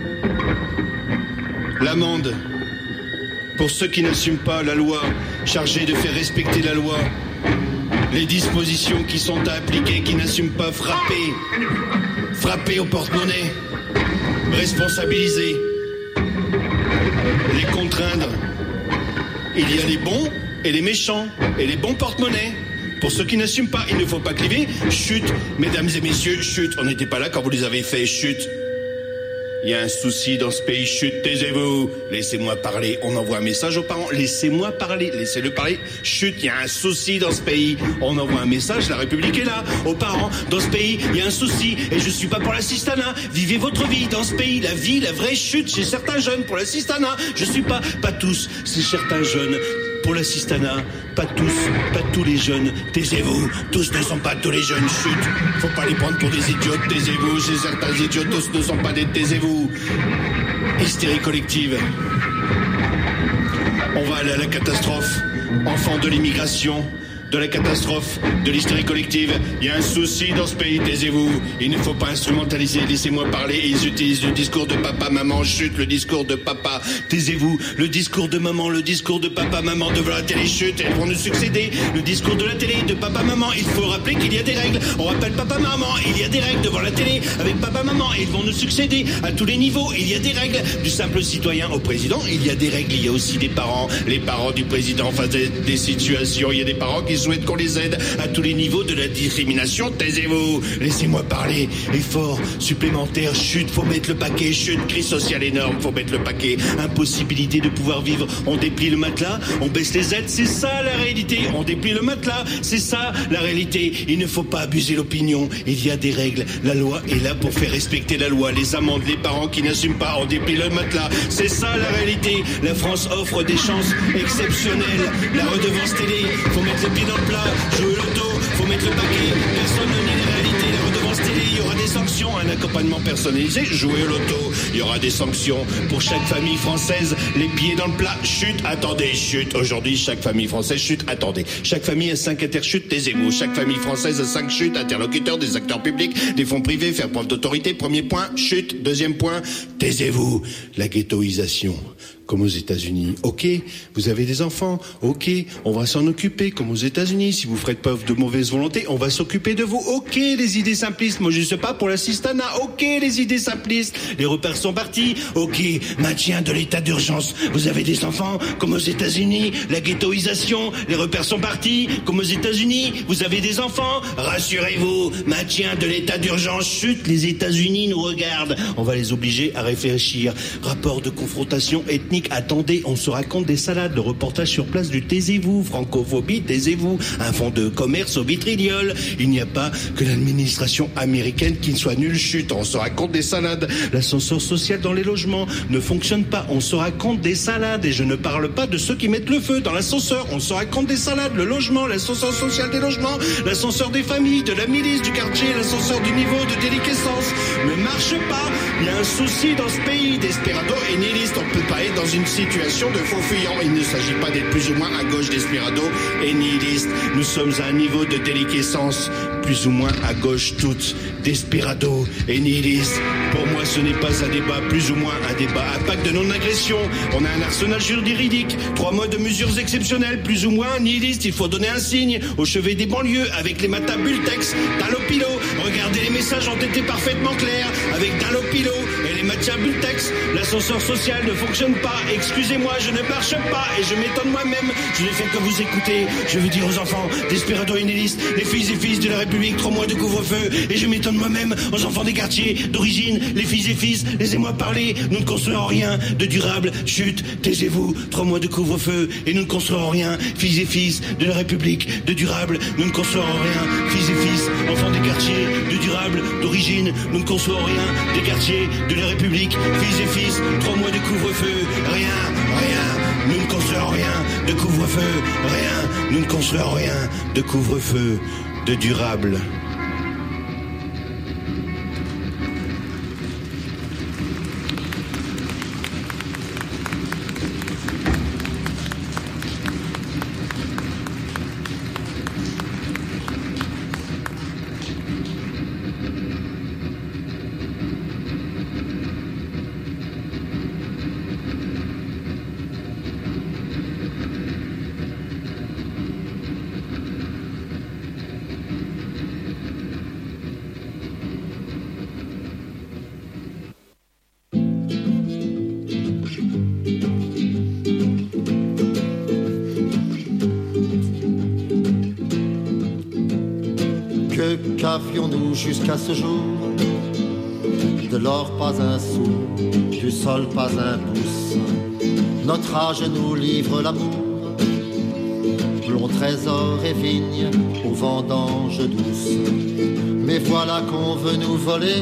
l'amende. Pour ceux qui n'assument pas la loi, chargés de faire respecter la loi, les dispositions qui sont à appliquer, qui n'assument pas frapper au porte-monnaie, responsabiliser, les contraindre. Il y a les bons et les méchants, et les bons porte-monnaie. Pour ceux qui n'assument pas, il ne faut pas cliver. Chut, mesdames et messieurs, chut. On n'était pas là quand vous les avez fait, chut. Il y a un souci dans ce pays, chut, taisez-vous. Laissez-moi parler, on envoie un message aux parents. Laissez-moi parler, laissez-le parler. Chut, il y a un souci dans ce pays. On envoie un message, la République est là. Aux parents, dans ce pays, il y a un souci. Et je suis pas pour l'assistanat. Vivez votre vie dans ce pays, la vie, la vraie chute. Chez certains jeunes, pour l'assistanat. Je suis pas tous, c'est certains jeunes. Pour l'assistanat, pas tous les jeunes, taisez-vous, tous ne sont pas tous les jeunes, chut, faut pas les prendre pour des idiotes, taisez-vous, chez certains idiots, tous ne sont pas des taisez-vous. Hystérie collective. On va aller à la catastrophe, enfants de l'immigration, de la catastrophe, de l'hystérie collective. Il y a un souci dans ce pays, taisez-vous. Il ne faut pas instrumentaliser, laissez-moi parler. Ils utilisent le discours de papa, maman, chute, le discours de papa, taisez-vous. Le discours de maman, le discours de papa, maman, devant la télé, chute, elles vont nous succéder. Le discours de la télé, de papa, maman, il faut rappeler qu'il y a des règles. On rappelle papa, maman, il y a des règles devant la télé, avec papa, maman, et ils vont nous succéder à tous les niveaux. Il y a des règles, du simple citoyen au président, il y a des règles, il y a aussi des parents, les parents du président face à des situations, il y a des parents qui souhaitent qu'on les aide à tous les niveaux de la discrimination, taisez-vous, laissez-moi parler, effort supplémentaire, chute, faut mettre le paquet, chute, crise sociale énorme, faut mettre le paquet, impossibilité de pouvoir vivre, on déplie le matelas, on baisse les aides, c'est ça la réalité, on déplie le matelas, c'est ça la réalité, il ne faut pas abuser l'opinion, il y a des règles, la loi est là pour faire respecter la loi, les amendes, les parents qui n'assument pas, on déplie le matelas, c'est ça la réalité, la France offre des chances exceptionnelles, la redevance télé, faut mettre les pieds dans le plat, jouer l'auto, faut mettre le paquet, personne ne nie les réalités, la redevance télé, il y aura des sanctions, un accompagnement personnalisé, jouer l'auto, il y aura des sanctions pour chaque famille française, les pieds dans le plat, chute, attendez, chute, aujourd'hui chaque famille française, chute, attendez, chaque famille a 5 interchutes, taisez-vous, chaque famille française a 5 chutes, interlocuteurs, des acteurs publics, des fonds privés, faire preuve d'autorité, premier point, chute, deuxième point, taisez-vous, la ghettoisation. Comme aux États-Unis. Ok, vous avez des enfants. Ok, on va s'en occuper. Comme aux États-Unis. Si vous faites preuve de mauvaise volonté, on va s'occuper de vous. Ok, les idées simplistes. Moi, je sais pas pour l'assistanat. Ok, les idées simplistes. Les repères sont partis. Ok, maintien de l'état d'urgence. Vous avez des enfants. Comme aux États-Unis. La ghettoisation. Les repères sont partis. Comme aux États-Unis. Vous avez des enfants. Rassurez-vous. Maintien de l'état d'urgence. Chut, les États-Unis nous regardent. On va les obliger à réfléchir. Rapport de confrontation ethnique. Attendez, on se raconte des salades. Le reportage sur place du taisez-vous, francophobie, taisez-vous, un fonds de commerce au vitriol. Il n'y a pas que l'administration américaine qui soit nulle, chute, on se raconte des salades. L'ascenseur social dans les logements ne fonctionne pas, on se raconte des salades. Et je ne parle pas de ceux qui mettent le feu dans l'ascenseur, on se raconte des salades. Le logement, l'ascenseur social des logements, l'ascenseur des familles, de la milice, du quartier, l'ascenseur du niveau de déliquescence ne marche pas. Il y a un souci dans ce pays, desperado et nihiliste, on peut pas être dans une situation de faux fuyant. Il ne s'agit pas d'être plus ou moins à gauche d'Esperado et nihiliste. Nous sommes à un niveau de déliquescence plus ou moins à gauche toutes d'Esperado et nihiliste. Pour moi, ce n'est pas un débat, plus ou moins un débat à pacte de non-agression. On a un arsenal juridique, 3 mois de mesures exceptionnelles, plus ou moins nihiliste. Il faut donner un signe au chevet des banlieues avec les matins Bultex, Dalopilo. Regardez, les messages ont été parfaitement clairs avec Dalopilo et les matins Bultex. L'ascenseur social ne fonctionne pas. Excusez-moi, je ne marche pas et je m'étonne moi-même. Je ne fais que vous écouter. Je veux dire aux enfants d'Esperado et nihiliste, les filles et fils de la République, 3 mois de couvre-feu et je m'étonne moi-même aux enfants des quartiers d'origine, les filles et fils, laissez-moi parler, nous ne construirons rien de durable, chute, taisez-vous, 3 mois de couvre-feu et nous ne construirons rien, filles et fils de la République, de durable, nous ne construirons rien, filles et fils, enfants des quartiers, de durable, d'origine, nous ne construirons rien, des quartiers de la République, filles et fils, 3 mois de couvre-feu, rien, nous ne construirons rien de couvre-feu, rien, nous ne construirons rien de couvre-feu, de durable. Qu'avions-nous jusqu'à ce jour? De l'or pas un sou, du sol pas un pouce. Notre âge nous livre l'amour, blond trésor et vigne aux vendanges douces. Mais voilà qu'on veut nous voler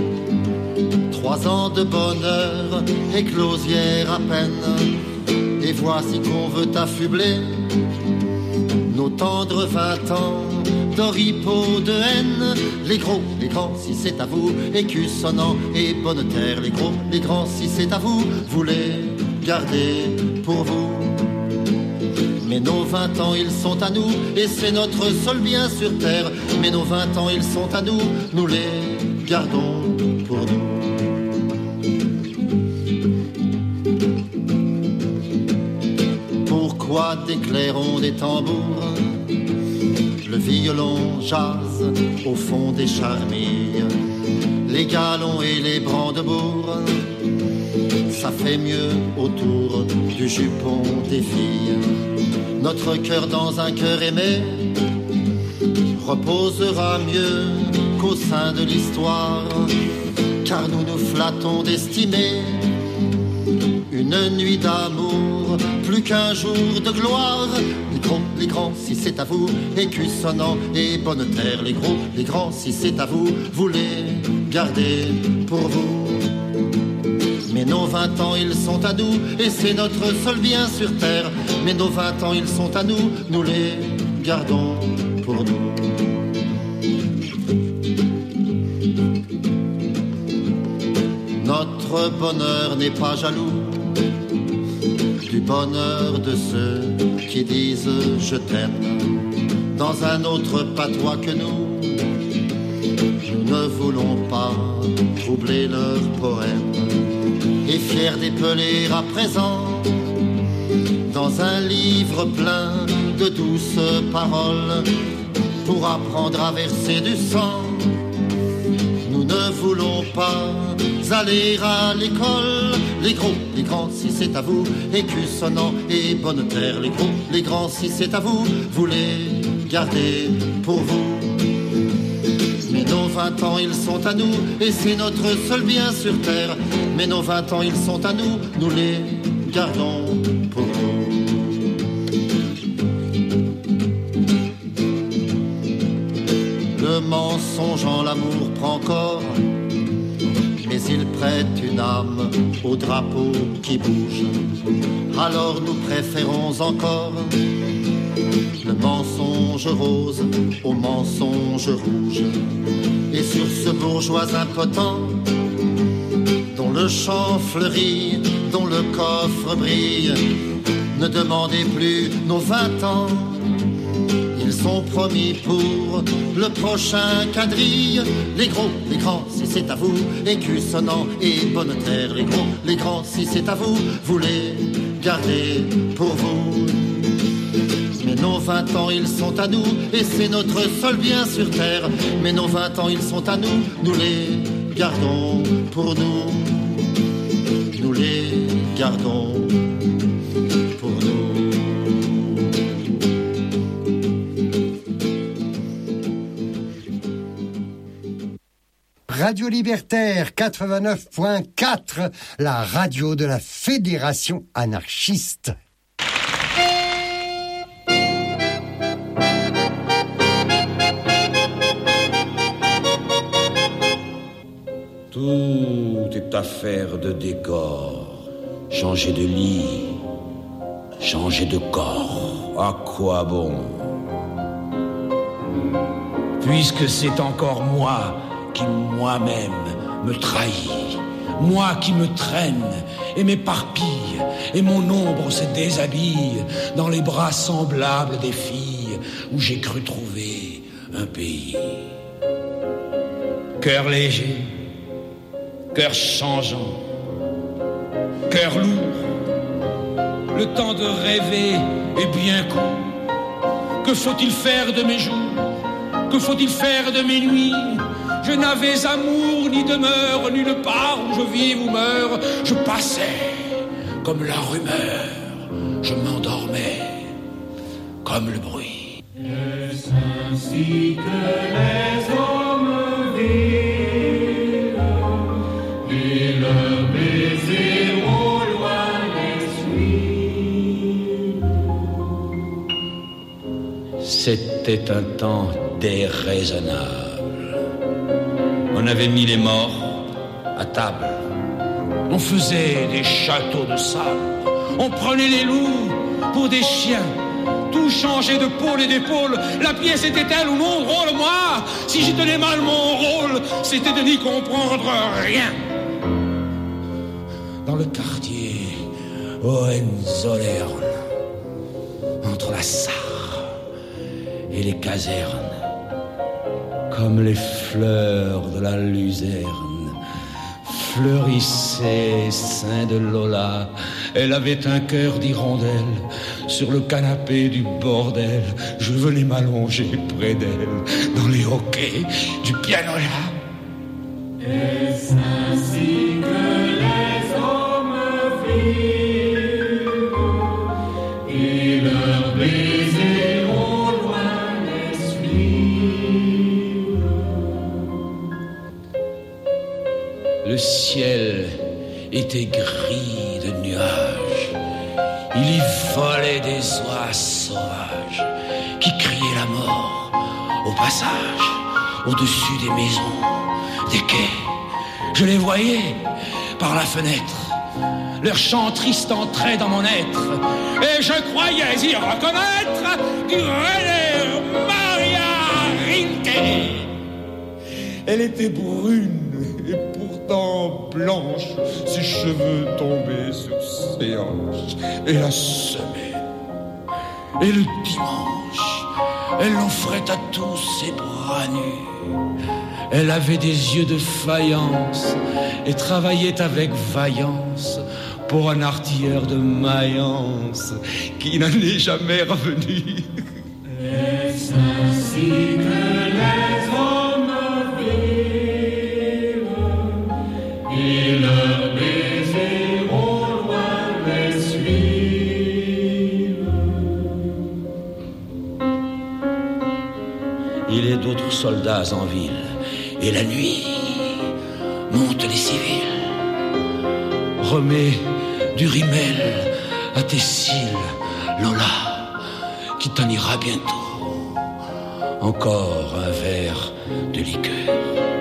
3 ans de bonheur, éclosière à peine. Et voici qu'on veut affubler nos tendres 20 ans d'oripeaux de haine. Les gros, les grands, si c'est à vous, écus sonnants et bonne terre. Les gros, les grands, si c'est à vous, vous les gardez pour vous. Mais nos 20 ans ils sont à nous, et c'est notre seul bien sur terre. Mais nos 20 ans ils sont à nous, nous les gardons pour nous. Pourquoi d'éclairons des tambours, le violon jase au fond des charmilles, les galons et les brandebourgs, ça fait mieux autour du jupon des filles. Notre cœur dans un cœur aimé reposera mieux qu'au sein de l'histoire, car nous nous flattons d'estimer une nuit d'amour plus qu'un jour de gloire. Les grands, si c'est à vous, écus sonnants et bonne terre. Les grands, si c'est à vous, vous les gardez pour vous. Mais nos 20 ans ils sont à nous, et c'est notre seul bien sur terre. Mais nos 20 ans ils sont à nous, nous les gardons pour nous. Notre bonheur n'est pas jaloux du bonheur de ceux qui disent je t'aime dans un autre patois que nous. Nous ne voulons pas troubler leur poème, et fiers d'épeler à présent dans un livre plein de douces paroles pour apprendre à verser du sang. Nous ne voulons pas aller à l'école. Les grands, si c'est à vous, écus sonnants et bonne terre. Les grands, si c'est à vous, vous les gardez pour vous. Mais nos 20 ans ils sont à nous, et c'est notre seul bien sur terre. Mais nos 20 ans ils sont à nous, nous les gardons pour nous. Le mensonge en l'amour prend corps, mais il prête une âme au drapeau qui bouge. Alors nous préférons encore le mensonge rose au mensonge rouge. Et sur ce bourgeois impotent, dont le champ fleurit, dont le coffre brille, ne demandez plus nos 20 ans. Ils sont promis pour le prochain quadrille. Les grands, si c'est à vous, écus sonnants et bonne terre. Les grands, si c'est à vous, vous les gardez pour vous. Mais nos 20 ans ils sont à nous, et c'est notre seul bien sur terre. Mais nos 20 ans ils sont à nous, nous les gardons pour nous. Nous les gardons pour nous. Radio Libertaire 89.4, la radio de la Fédération anarchiste. Tout est affaire de décor. Changer de lit, changer de corps, à quoi bon? Puisque c'est encore moi qui moi-même me trahis, moi qui me traîne et m'éparpille, et mon ombre se déshabille dans les bras semblables des filles où j'ai cru trouver un pays. Cœur léger, cœur changeant, cœur lourd, le temps de rêver est bien court. Que faut-il faire de mes jours? Que faut-il faire de mes nuits? Je n'avais amour, ni demeure, nulle part où je vive ou meure. Je passais comme la rumeur, je m'endormais comme le bruit. Est-ce ainsi que les hommes vivent, et le baiser au loin les suit? C'était un temps déraisonnable. On avait mis les morts à table. On faisait des châteaux de sable. On prenait les loups pour des chiens. Tout changeait de pôle et d'épaule. La pièce était-elle ou mon rôle? Moi, si j'y tenais mal mon rôle, c'était de n'y comprendre rien. Dans le quartier Hohenzollern, entre massards et les casernes, comme les fleurs de la luzerne, fleurissaient sein de Lola. Elle avait un cœur d'hirondelle. Sur le canapé du bordel, je venais m'allonger près d'elle dans les hoquets du pianola. Est-ce ainsi que les hommes vivent et leurs baisers au loin les suivent? Le ciel était gris de nuages. Il y volait des oies sauvages qui criaient la mort au passage, au-dessus des maisons, des quais. Je les voyais par la fenêtre. Leur chant triste entrait dans mon être et je croyais y reconnaître Irene Maria Rilke. Elle était brune et pourtant blanche, ses cheveux tombaient sur ses hanches. Et la semaine, et le dimanche, elle offrait à tous ses bras nus. Elle avait des yeux de faïence et travaillait avec vaillance pour un artilleur de Mayence qui n'en est jamais revenu. Est-ce ainsi que les hommes vivent et leurs baisers au loin les suivent? Il est d'autres soldats en ville, et la nuit montent les civils. Remets du rimel à tes cils, Lola, qui t'en ira bientôt. Encore un verre de liqueur.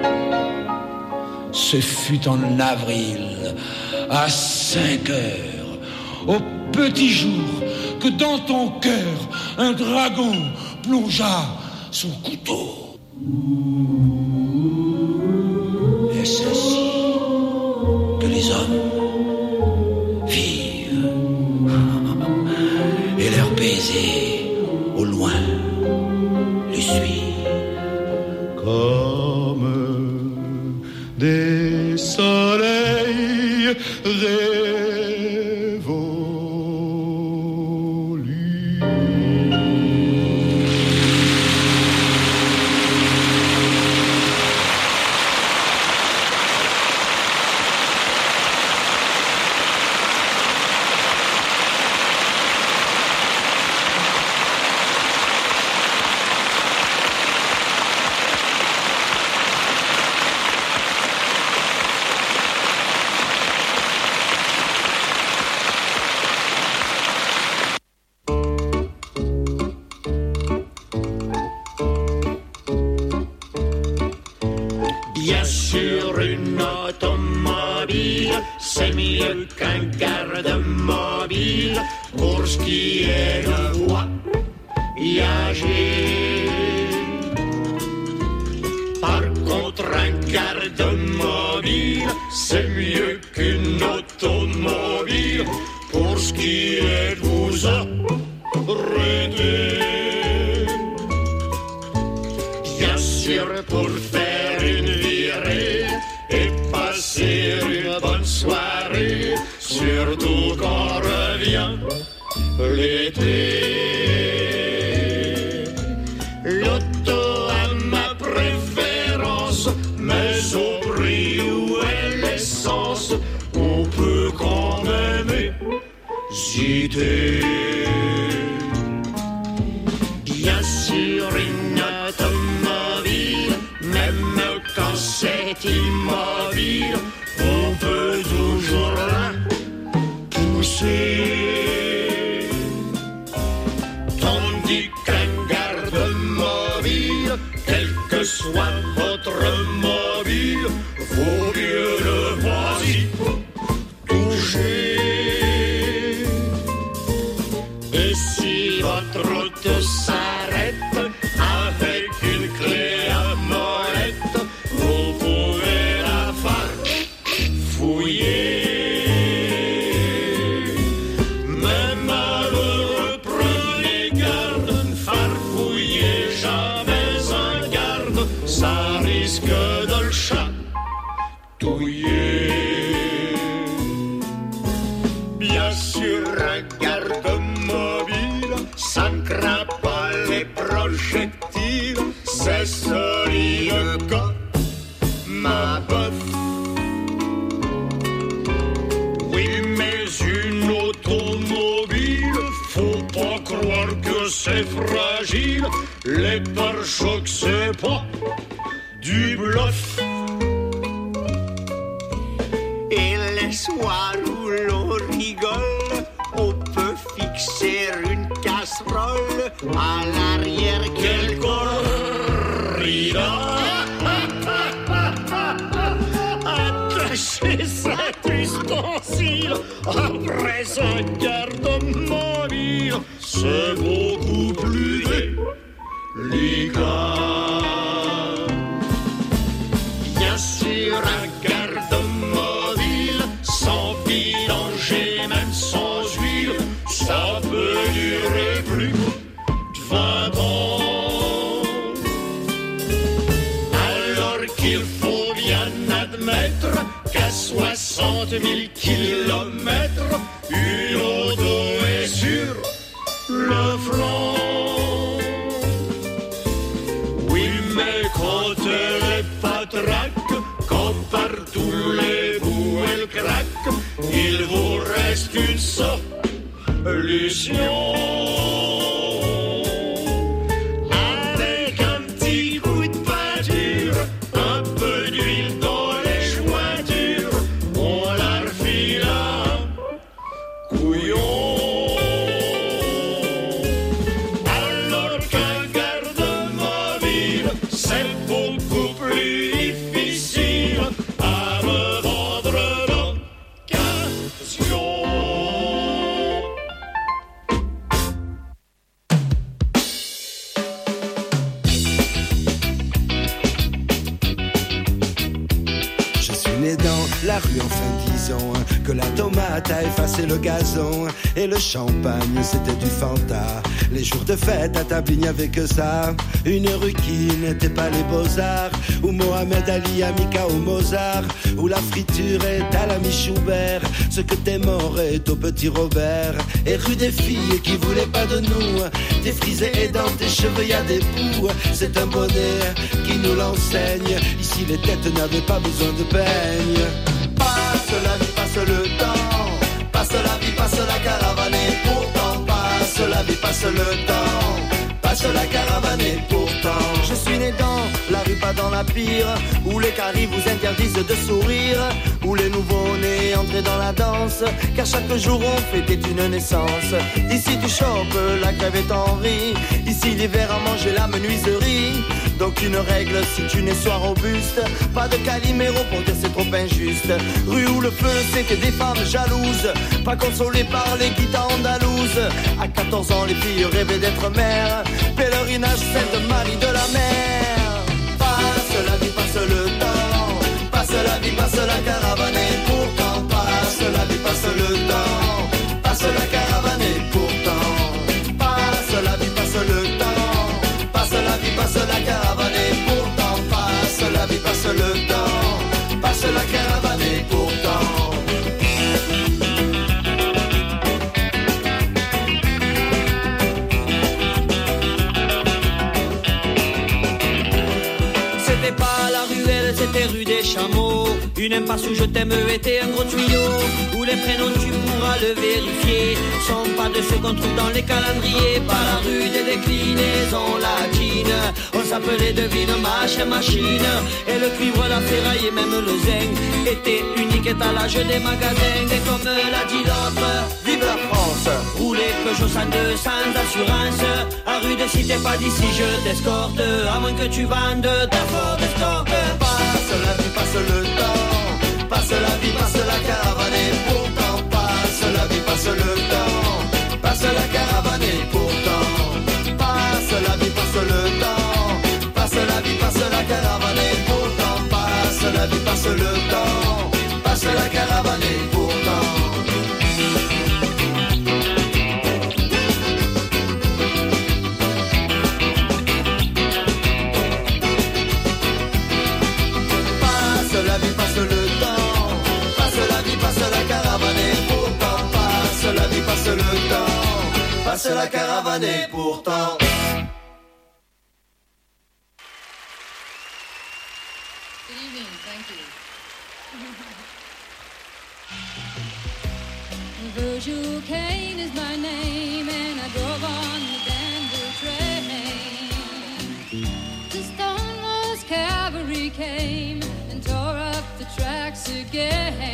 Ce fut en avril, à 5 heures, au petit jour, que dans ton cœur, un dragon plongea son couteau. Est-ce ainsi que les hommes vivent et leurs baisers au loin les suivent comme des soleils révolus? Bien sûr, une automobile, c'est mieux qu'un garde-mobile pour ce qui est de voyager. Par contre, un garde-mobile, c'est mieux qu'une automobile pour ce qui est de vous arrêter. Bien sûr, pour faire une virée et passer une bonne soirée, surtout quand revient l'été. L'auto a ma préférence, mais au prix où est l'essence, on peut quand même hésiter. Bien sûr, une automobile, même quand c'est immobile, on peut toujours la pousser. Tandis qu'un garde-mobile, quel que soit votre mobile, vaut mieux ne pas y toucher. garde mobile, ça ne craint pas les projectiles, c'est solide comme ma botte. Oui, mais une automobile, faut pas croire que c'est fragile, les pare-chocs c'est pas du bluff. Et les soirs où l'on rigole, on peut fixer une casserole à l'arrière quel corrida. Attacher cet ustensile après un garde-mobile, c'est beaucoup plus délicat. Bien sûr, un garde-mobile sans vidanger, même sans huile, ça peut durer plus de 20 ans. Alors qu'il faut bien admettre qu'à 60 000 kilomètres, une auto est sur le flanc. Oui, mais quand elle est patraque, quand par tous les bouts elle craque, il vous reste une solution. Avec un petit coup de peinture, un peu d'huile dans les jointures, on la refile à un couillon. Alors qu'un garde-mobile, c'est beaucoup plus difficile à me vendre d'occasion. Je suis né dans la rue, enfin disons que la tomate a effacé le gazon et le champagne c'était du Fanta. Les jours de fête à table il n'y avait que ça, une rue qui n'était pas les Beaux-Arts, où Mohamed Ali a mis KO Mozart, où la friture est à l'ami Schubert, ce que t'es mort est au petit Robert. Et rue des filles qui voulaient pas de nous, des frisés et dans tes cheveux y a des poux, c'est un bonnet qui nous l'enseigne, ici les têtes n'avaient pas besoin de peigne. Passe la vie, passe le temps, passe la vie, passe la caravane et pourtant passe la vie, passe le temps, passe la caravane et pourtant. Je suis né dans la rue, pas dans la pire, où les caries vous interdisent de sourire, où les nouveaux-nés entrent dans la danse, car chaque jour on fêtait une naissance. Ici tu chopes, la crève est en riz, ici l'hiver a mangé la menuiserie. Donc une règle, si tu n'es soit robuste, pas de Calimero pour dire c'est trop injuste. Rue où le feu c'est que des femmes jalouses, pas consolées par les guitares andalouses. À 14 ans les filles rêvaient d'être mères, pèlerinage Sainte-Marie de la mer. Passe la vie, passe le temps, passe la vie, passe la caravane et pourtant passe la vie, passe le temps, passe la caravane et pourtant passe la vie, passe le temps, passe la vie, passe la caravane et pourtant passe la vie, passe le temps, passe la caravane et pourtant. C'était pas la ruelle, c'était rue des Chameaux. Une impasse où je t'aime était un gros tuyau, où les prénoms tu pourras le vérifier sont pas de ceux qu'on trouve dans les calendriers. Par la rue des déclinaisons latines, on s'appelait devine machine. Et le cuivre, la ferraille et même le zinc était unique étalage des magasins. Et comme l'a dit l'autre, vive la France, roulez Peugeot 102 sans assurance. À rue de si t'es pas d'ici je t'escorte, à moins que tu vendes ta Ford Escort. Passe la vie, passe le temps, passe la vie, passe la caravane et pourtant passe la vie, passe le temps, passe la caravane et pourtant passe la vie, passe le temps, passe la vie, passe la caravane et pourtant passe la vie, passe le temps, passe la caravane et pourtant. Passe la vie, passe le temps, passe la passe la caravane et pourtant. Good evening, thank you. Virgil Kane is my name, and I drove on the Danville train. The Stonewall's cavalry came and tore up the tracks again.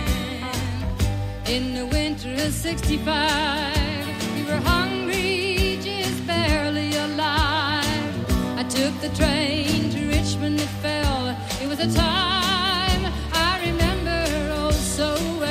In the winter of '65, we were hungry, just barely alive. I took the train to Richmond, it fell. It was a time I remember oh so well.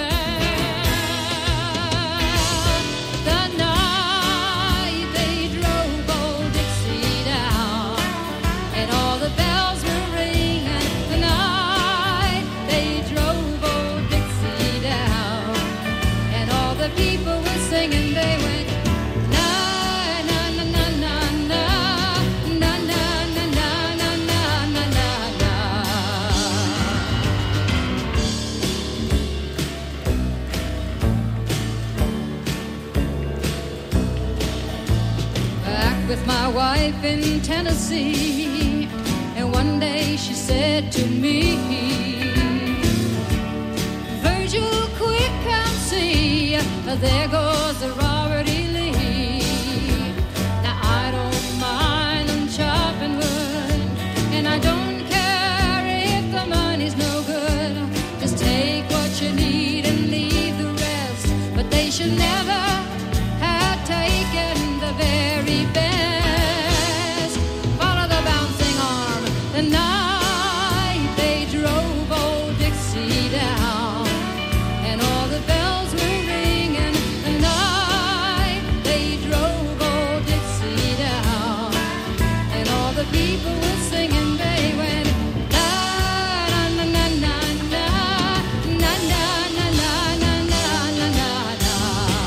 With my wife in Tennessee, and one day she said to me, Virgil, quick, come see, there goes the Robert E. Lee. Now I don't mind them chopping wood, and I don't care if the money's no good. Just take what you need and leave the rest, but they should never have taken the very best. The night they drove old Dixie down, and all the bells were ringing. The night they drove old Dixie down, and all the people were singing. They went na na na na na na na na na na na na na.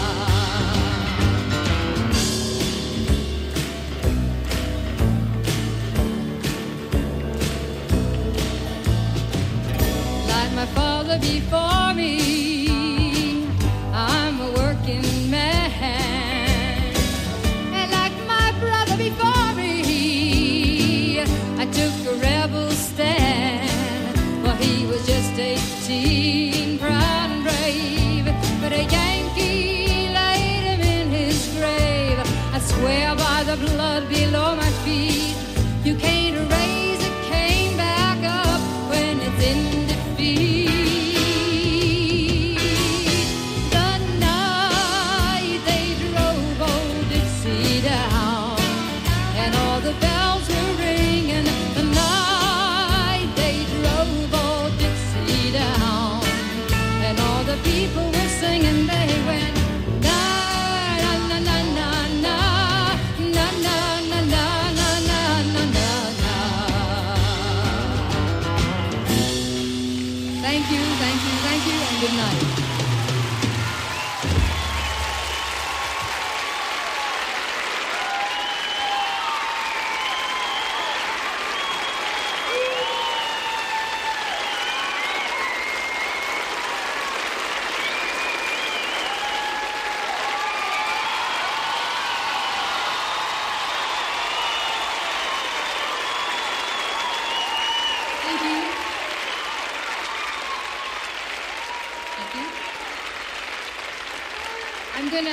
My father before me, I'm a working man, and like my brother before me, I took a rebel stand. Well, he was just 18, proud and brave, but a Yankee laid him in his grave. I swear by the blood below my feet, you can't erase a cane back up when it's in defeat. The night they drove old Dixie down, and all the bells were ringing. The night they drove old Dixie down, and all the people were singing. They went na na na na na na na na na na na na na. Thank you, and good night. Thank you. I'm going to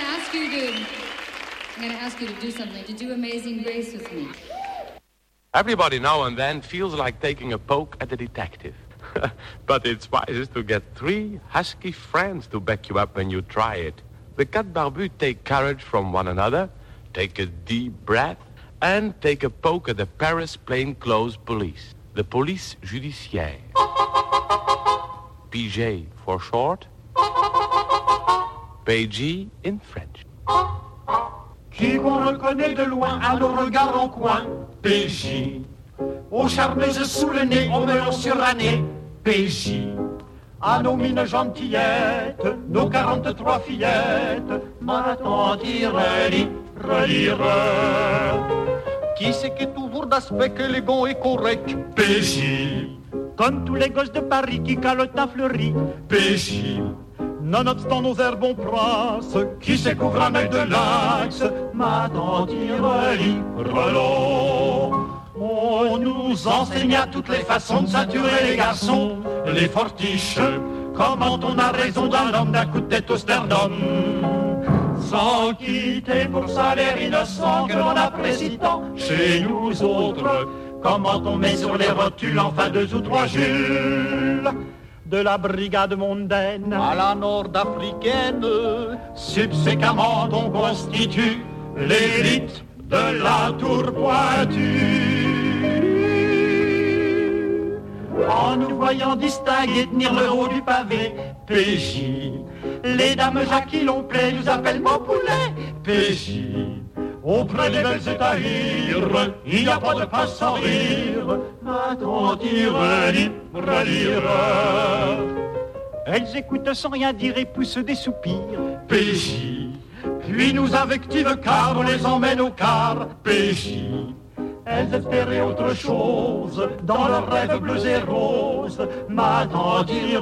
ask you to do something, to do Amazing Grace with me. Everybody now and then feels like taking a poke at the detective. But it's wisest to get 3 husky friends to back you up when you try it. The Quatre Barbus take courage from one another, take a deep breath, and take a poke at the Paris plainclothes police, the police judiciaire. PJ for short, PG in French. Qui qu'on reconnaît de loin à nos regards en coin, PJ. Aux charmeuses sous le nez, aux melons surannés, PJ. À nos mines gentillettes, nos 43 fillettes, marathon relire. Qui c'est qui est toujours d'aspect élégant et correct, PJ. Comme tous les gosses de Paris qui calotent à Fleury, PJ. nonobstant nos airs bons princes, qui s'écouvre un œil de lynx, ma tante Relot. On nous enseigna toutes les façons de saturer les garçons, les fortiches, comment on a raison d'un homme d'un coup de tête au sternum. Sans quitter pour salaire innocent que l'on apprécie tant chez nous autres, comment on met sur les rotules enfin 2 ou 3 Jules. De la brigade mondaine à la nord-africaine, subséquemment on constitue l'élite de la tour pointue. En nous voyant distinguer tenir le haut du pavé, PJ, les dames à qui l'on plaît nous appellent mon poulet, PJ. Auprès des belles étahirs, il n'y a pas de passe sans rire, m'attends-tu relire. Elles écoutent sans rien dire et poussent des soupirs, PJ. Puis nous invectives car on les emmène au car, PJ. Elles espéraient autre chose dans leurs rêves bleus et roses, m'attends-tu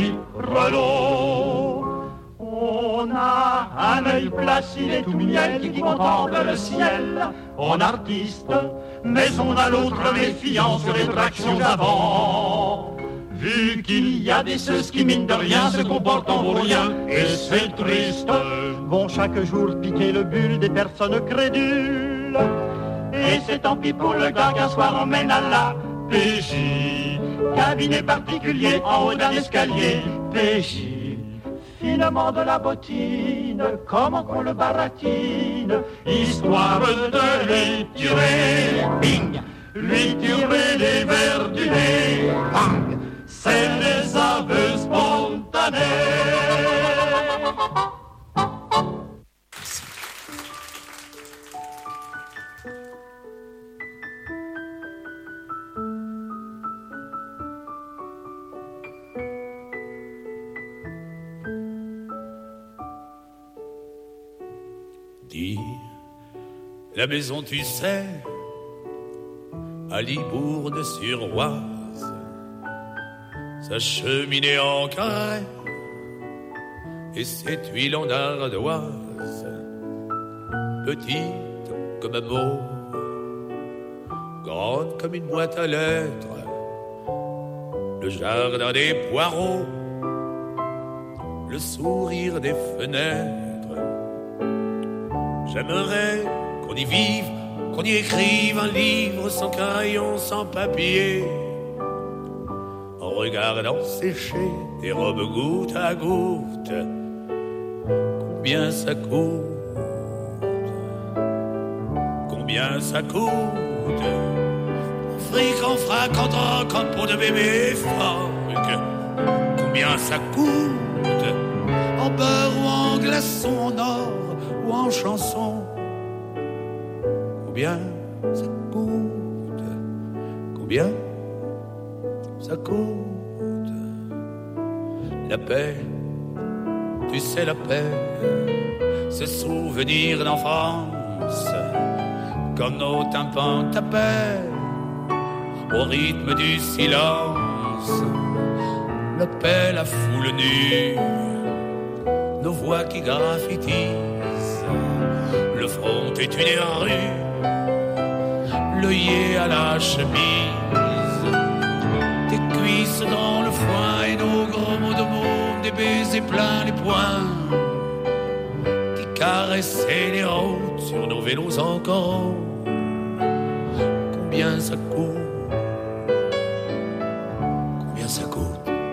Relot. On a un œil placide et tout miel qui contemple le ciel en artiste, mais on a l'autre méfiance sur les tractions avant. Vu qu'il y a des ceux qui mine de rien se comportent en vaurien, et c'est triste, vont chaque jour piquer le bulle des personnes crédules. Et c'est tant pis pour le gars qu'un soir emmène à la PJ, cabinet particulier en haut d'un escalier, PJ. Finement de la bottine, comment qu'on le baratine, histoire de les tuer, bing, lui tirer les vers du nez, bang, c'est les aveux spontanés. Dis, la maison tu sais, à Libourne-sur-Oise, sa cheminée en carré et ses tuiles en ardoise, petite comme un mot, grande comme une boîte à lettres, le jardin des poireaux, le sourire des fenêtres. J'aimerais qu'on y vive, qu'on y écrive un livre sans crayon, sans papier, en regardant sécher des robes goutte à goutte. Combien ça coûte? Combien ça coûte? En fric, en frac, en drogue, en peau de bébé phoque. Combien ça coûte? En beurre ou en glaçon, en or ou en chanson. Combien ça coûte? Combien ça coûte? La paix, tu sais la paix, ce souvenir d'enfance, quand nos tympans tapaient au rythme du silence. La paix, la foule nue, nos voix qui graffitisent, le front étudié en rue, l'œillet à la chemise, tes cuisses dans le foin et nos gros mots de môme, des baisers pleins les poings, qui caressaient les routes sur nos vélos encore. Combien ça coûte? Combien ça coûte?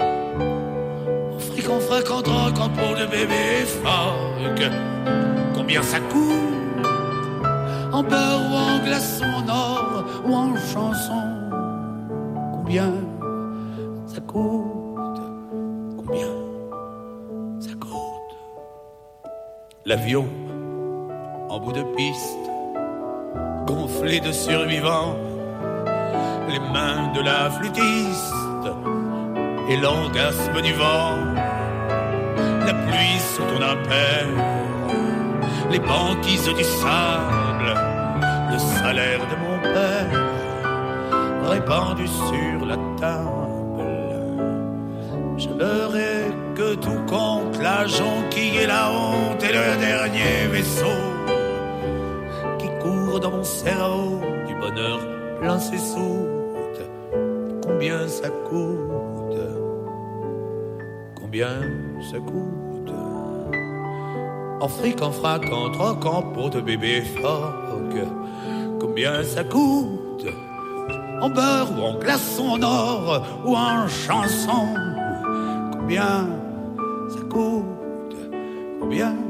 En frac, en drogue, en peau de bébé phoque. Combien ça coûte? En beurre ou en glaçon, en or ou en chanson. Combien ça coûte? Combien ça coûte? L'avion en bout de piste, gonflé de survivants, les mains de la flûtiste et l'orgasme du vent. La pluie sous ton appel, les banquises du sable, le salaire de mon père répandu sur la table. J'aimerais que tout compte, la jonquille et la honte et le dernier vaisseau qui court dans mon cerveau, du bonheur plein ses soutes. Combien ça coûte? Combien ça coûte? En fric, en frac, en troc, en pot de bébé phoque. Combien ça coûte? En beurre ou en glaçon, en or ou en chanson? Combien ça coûte? Combien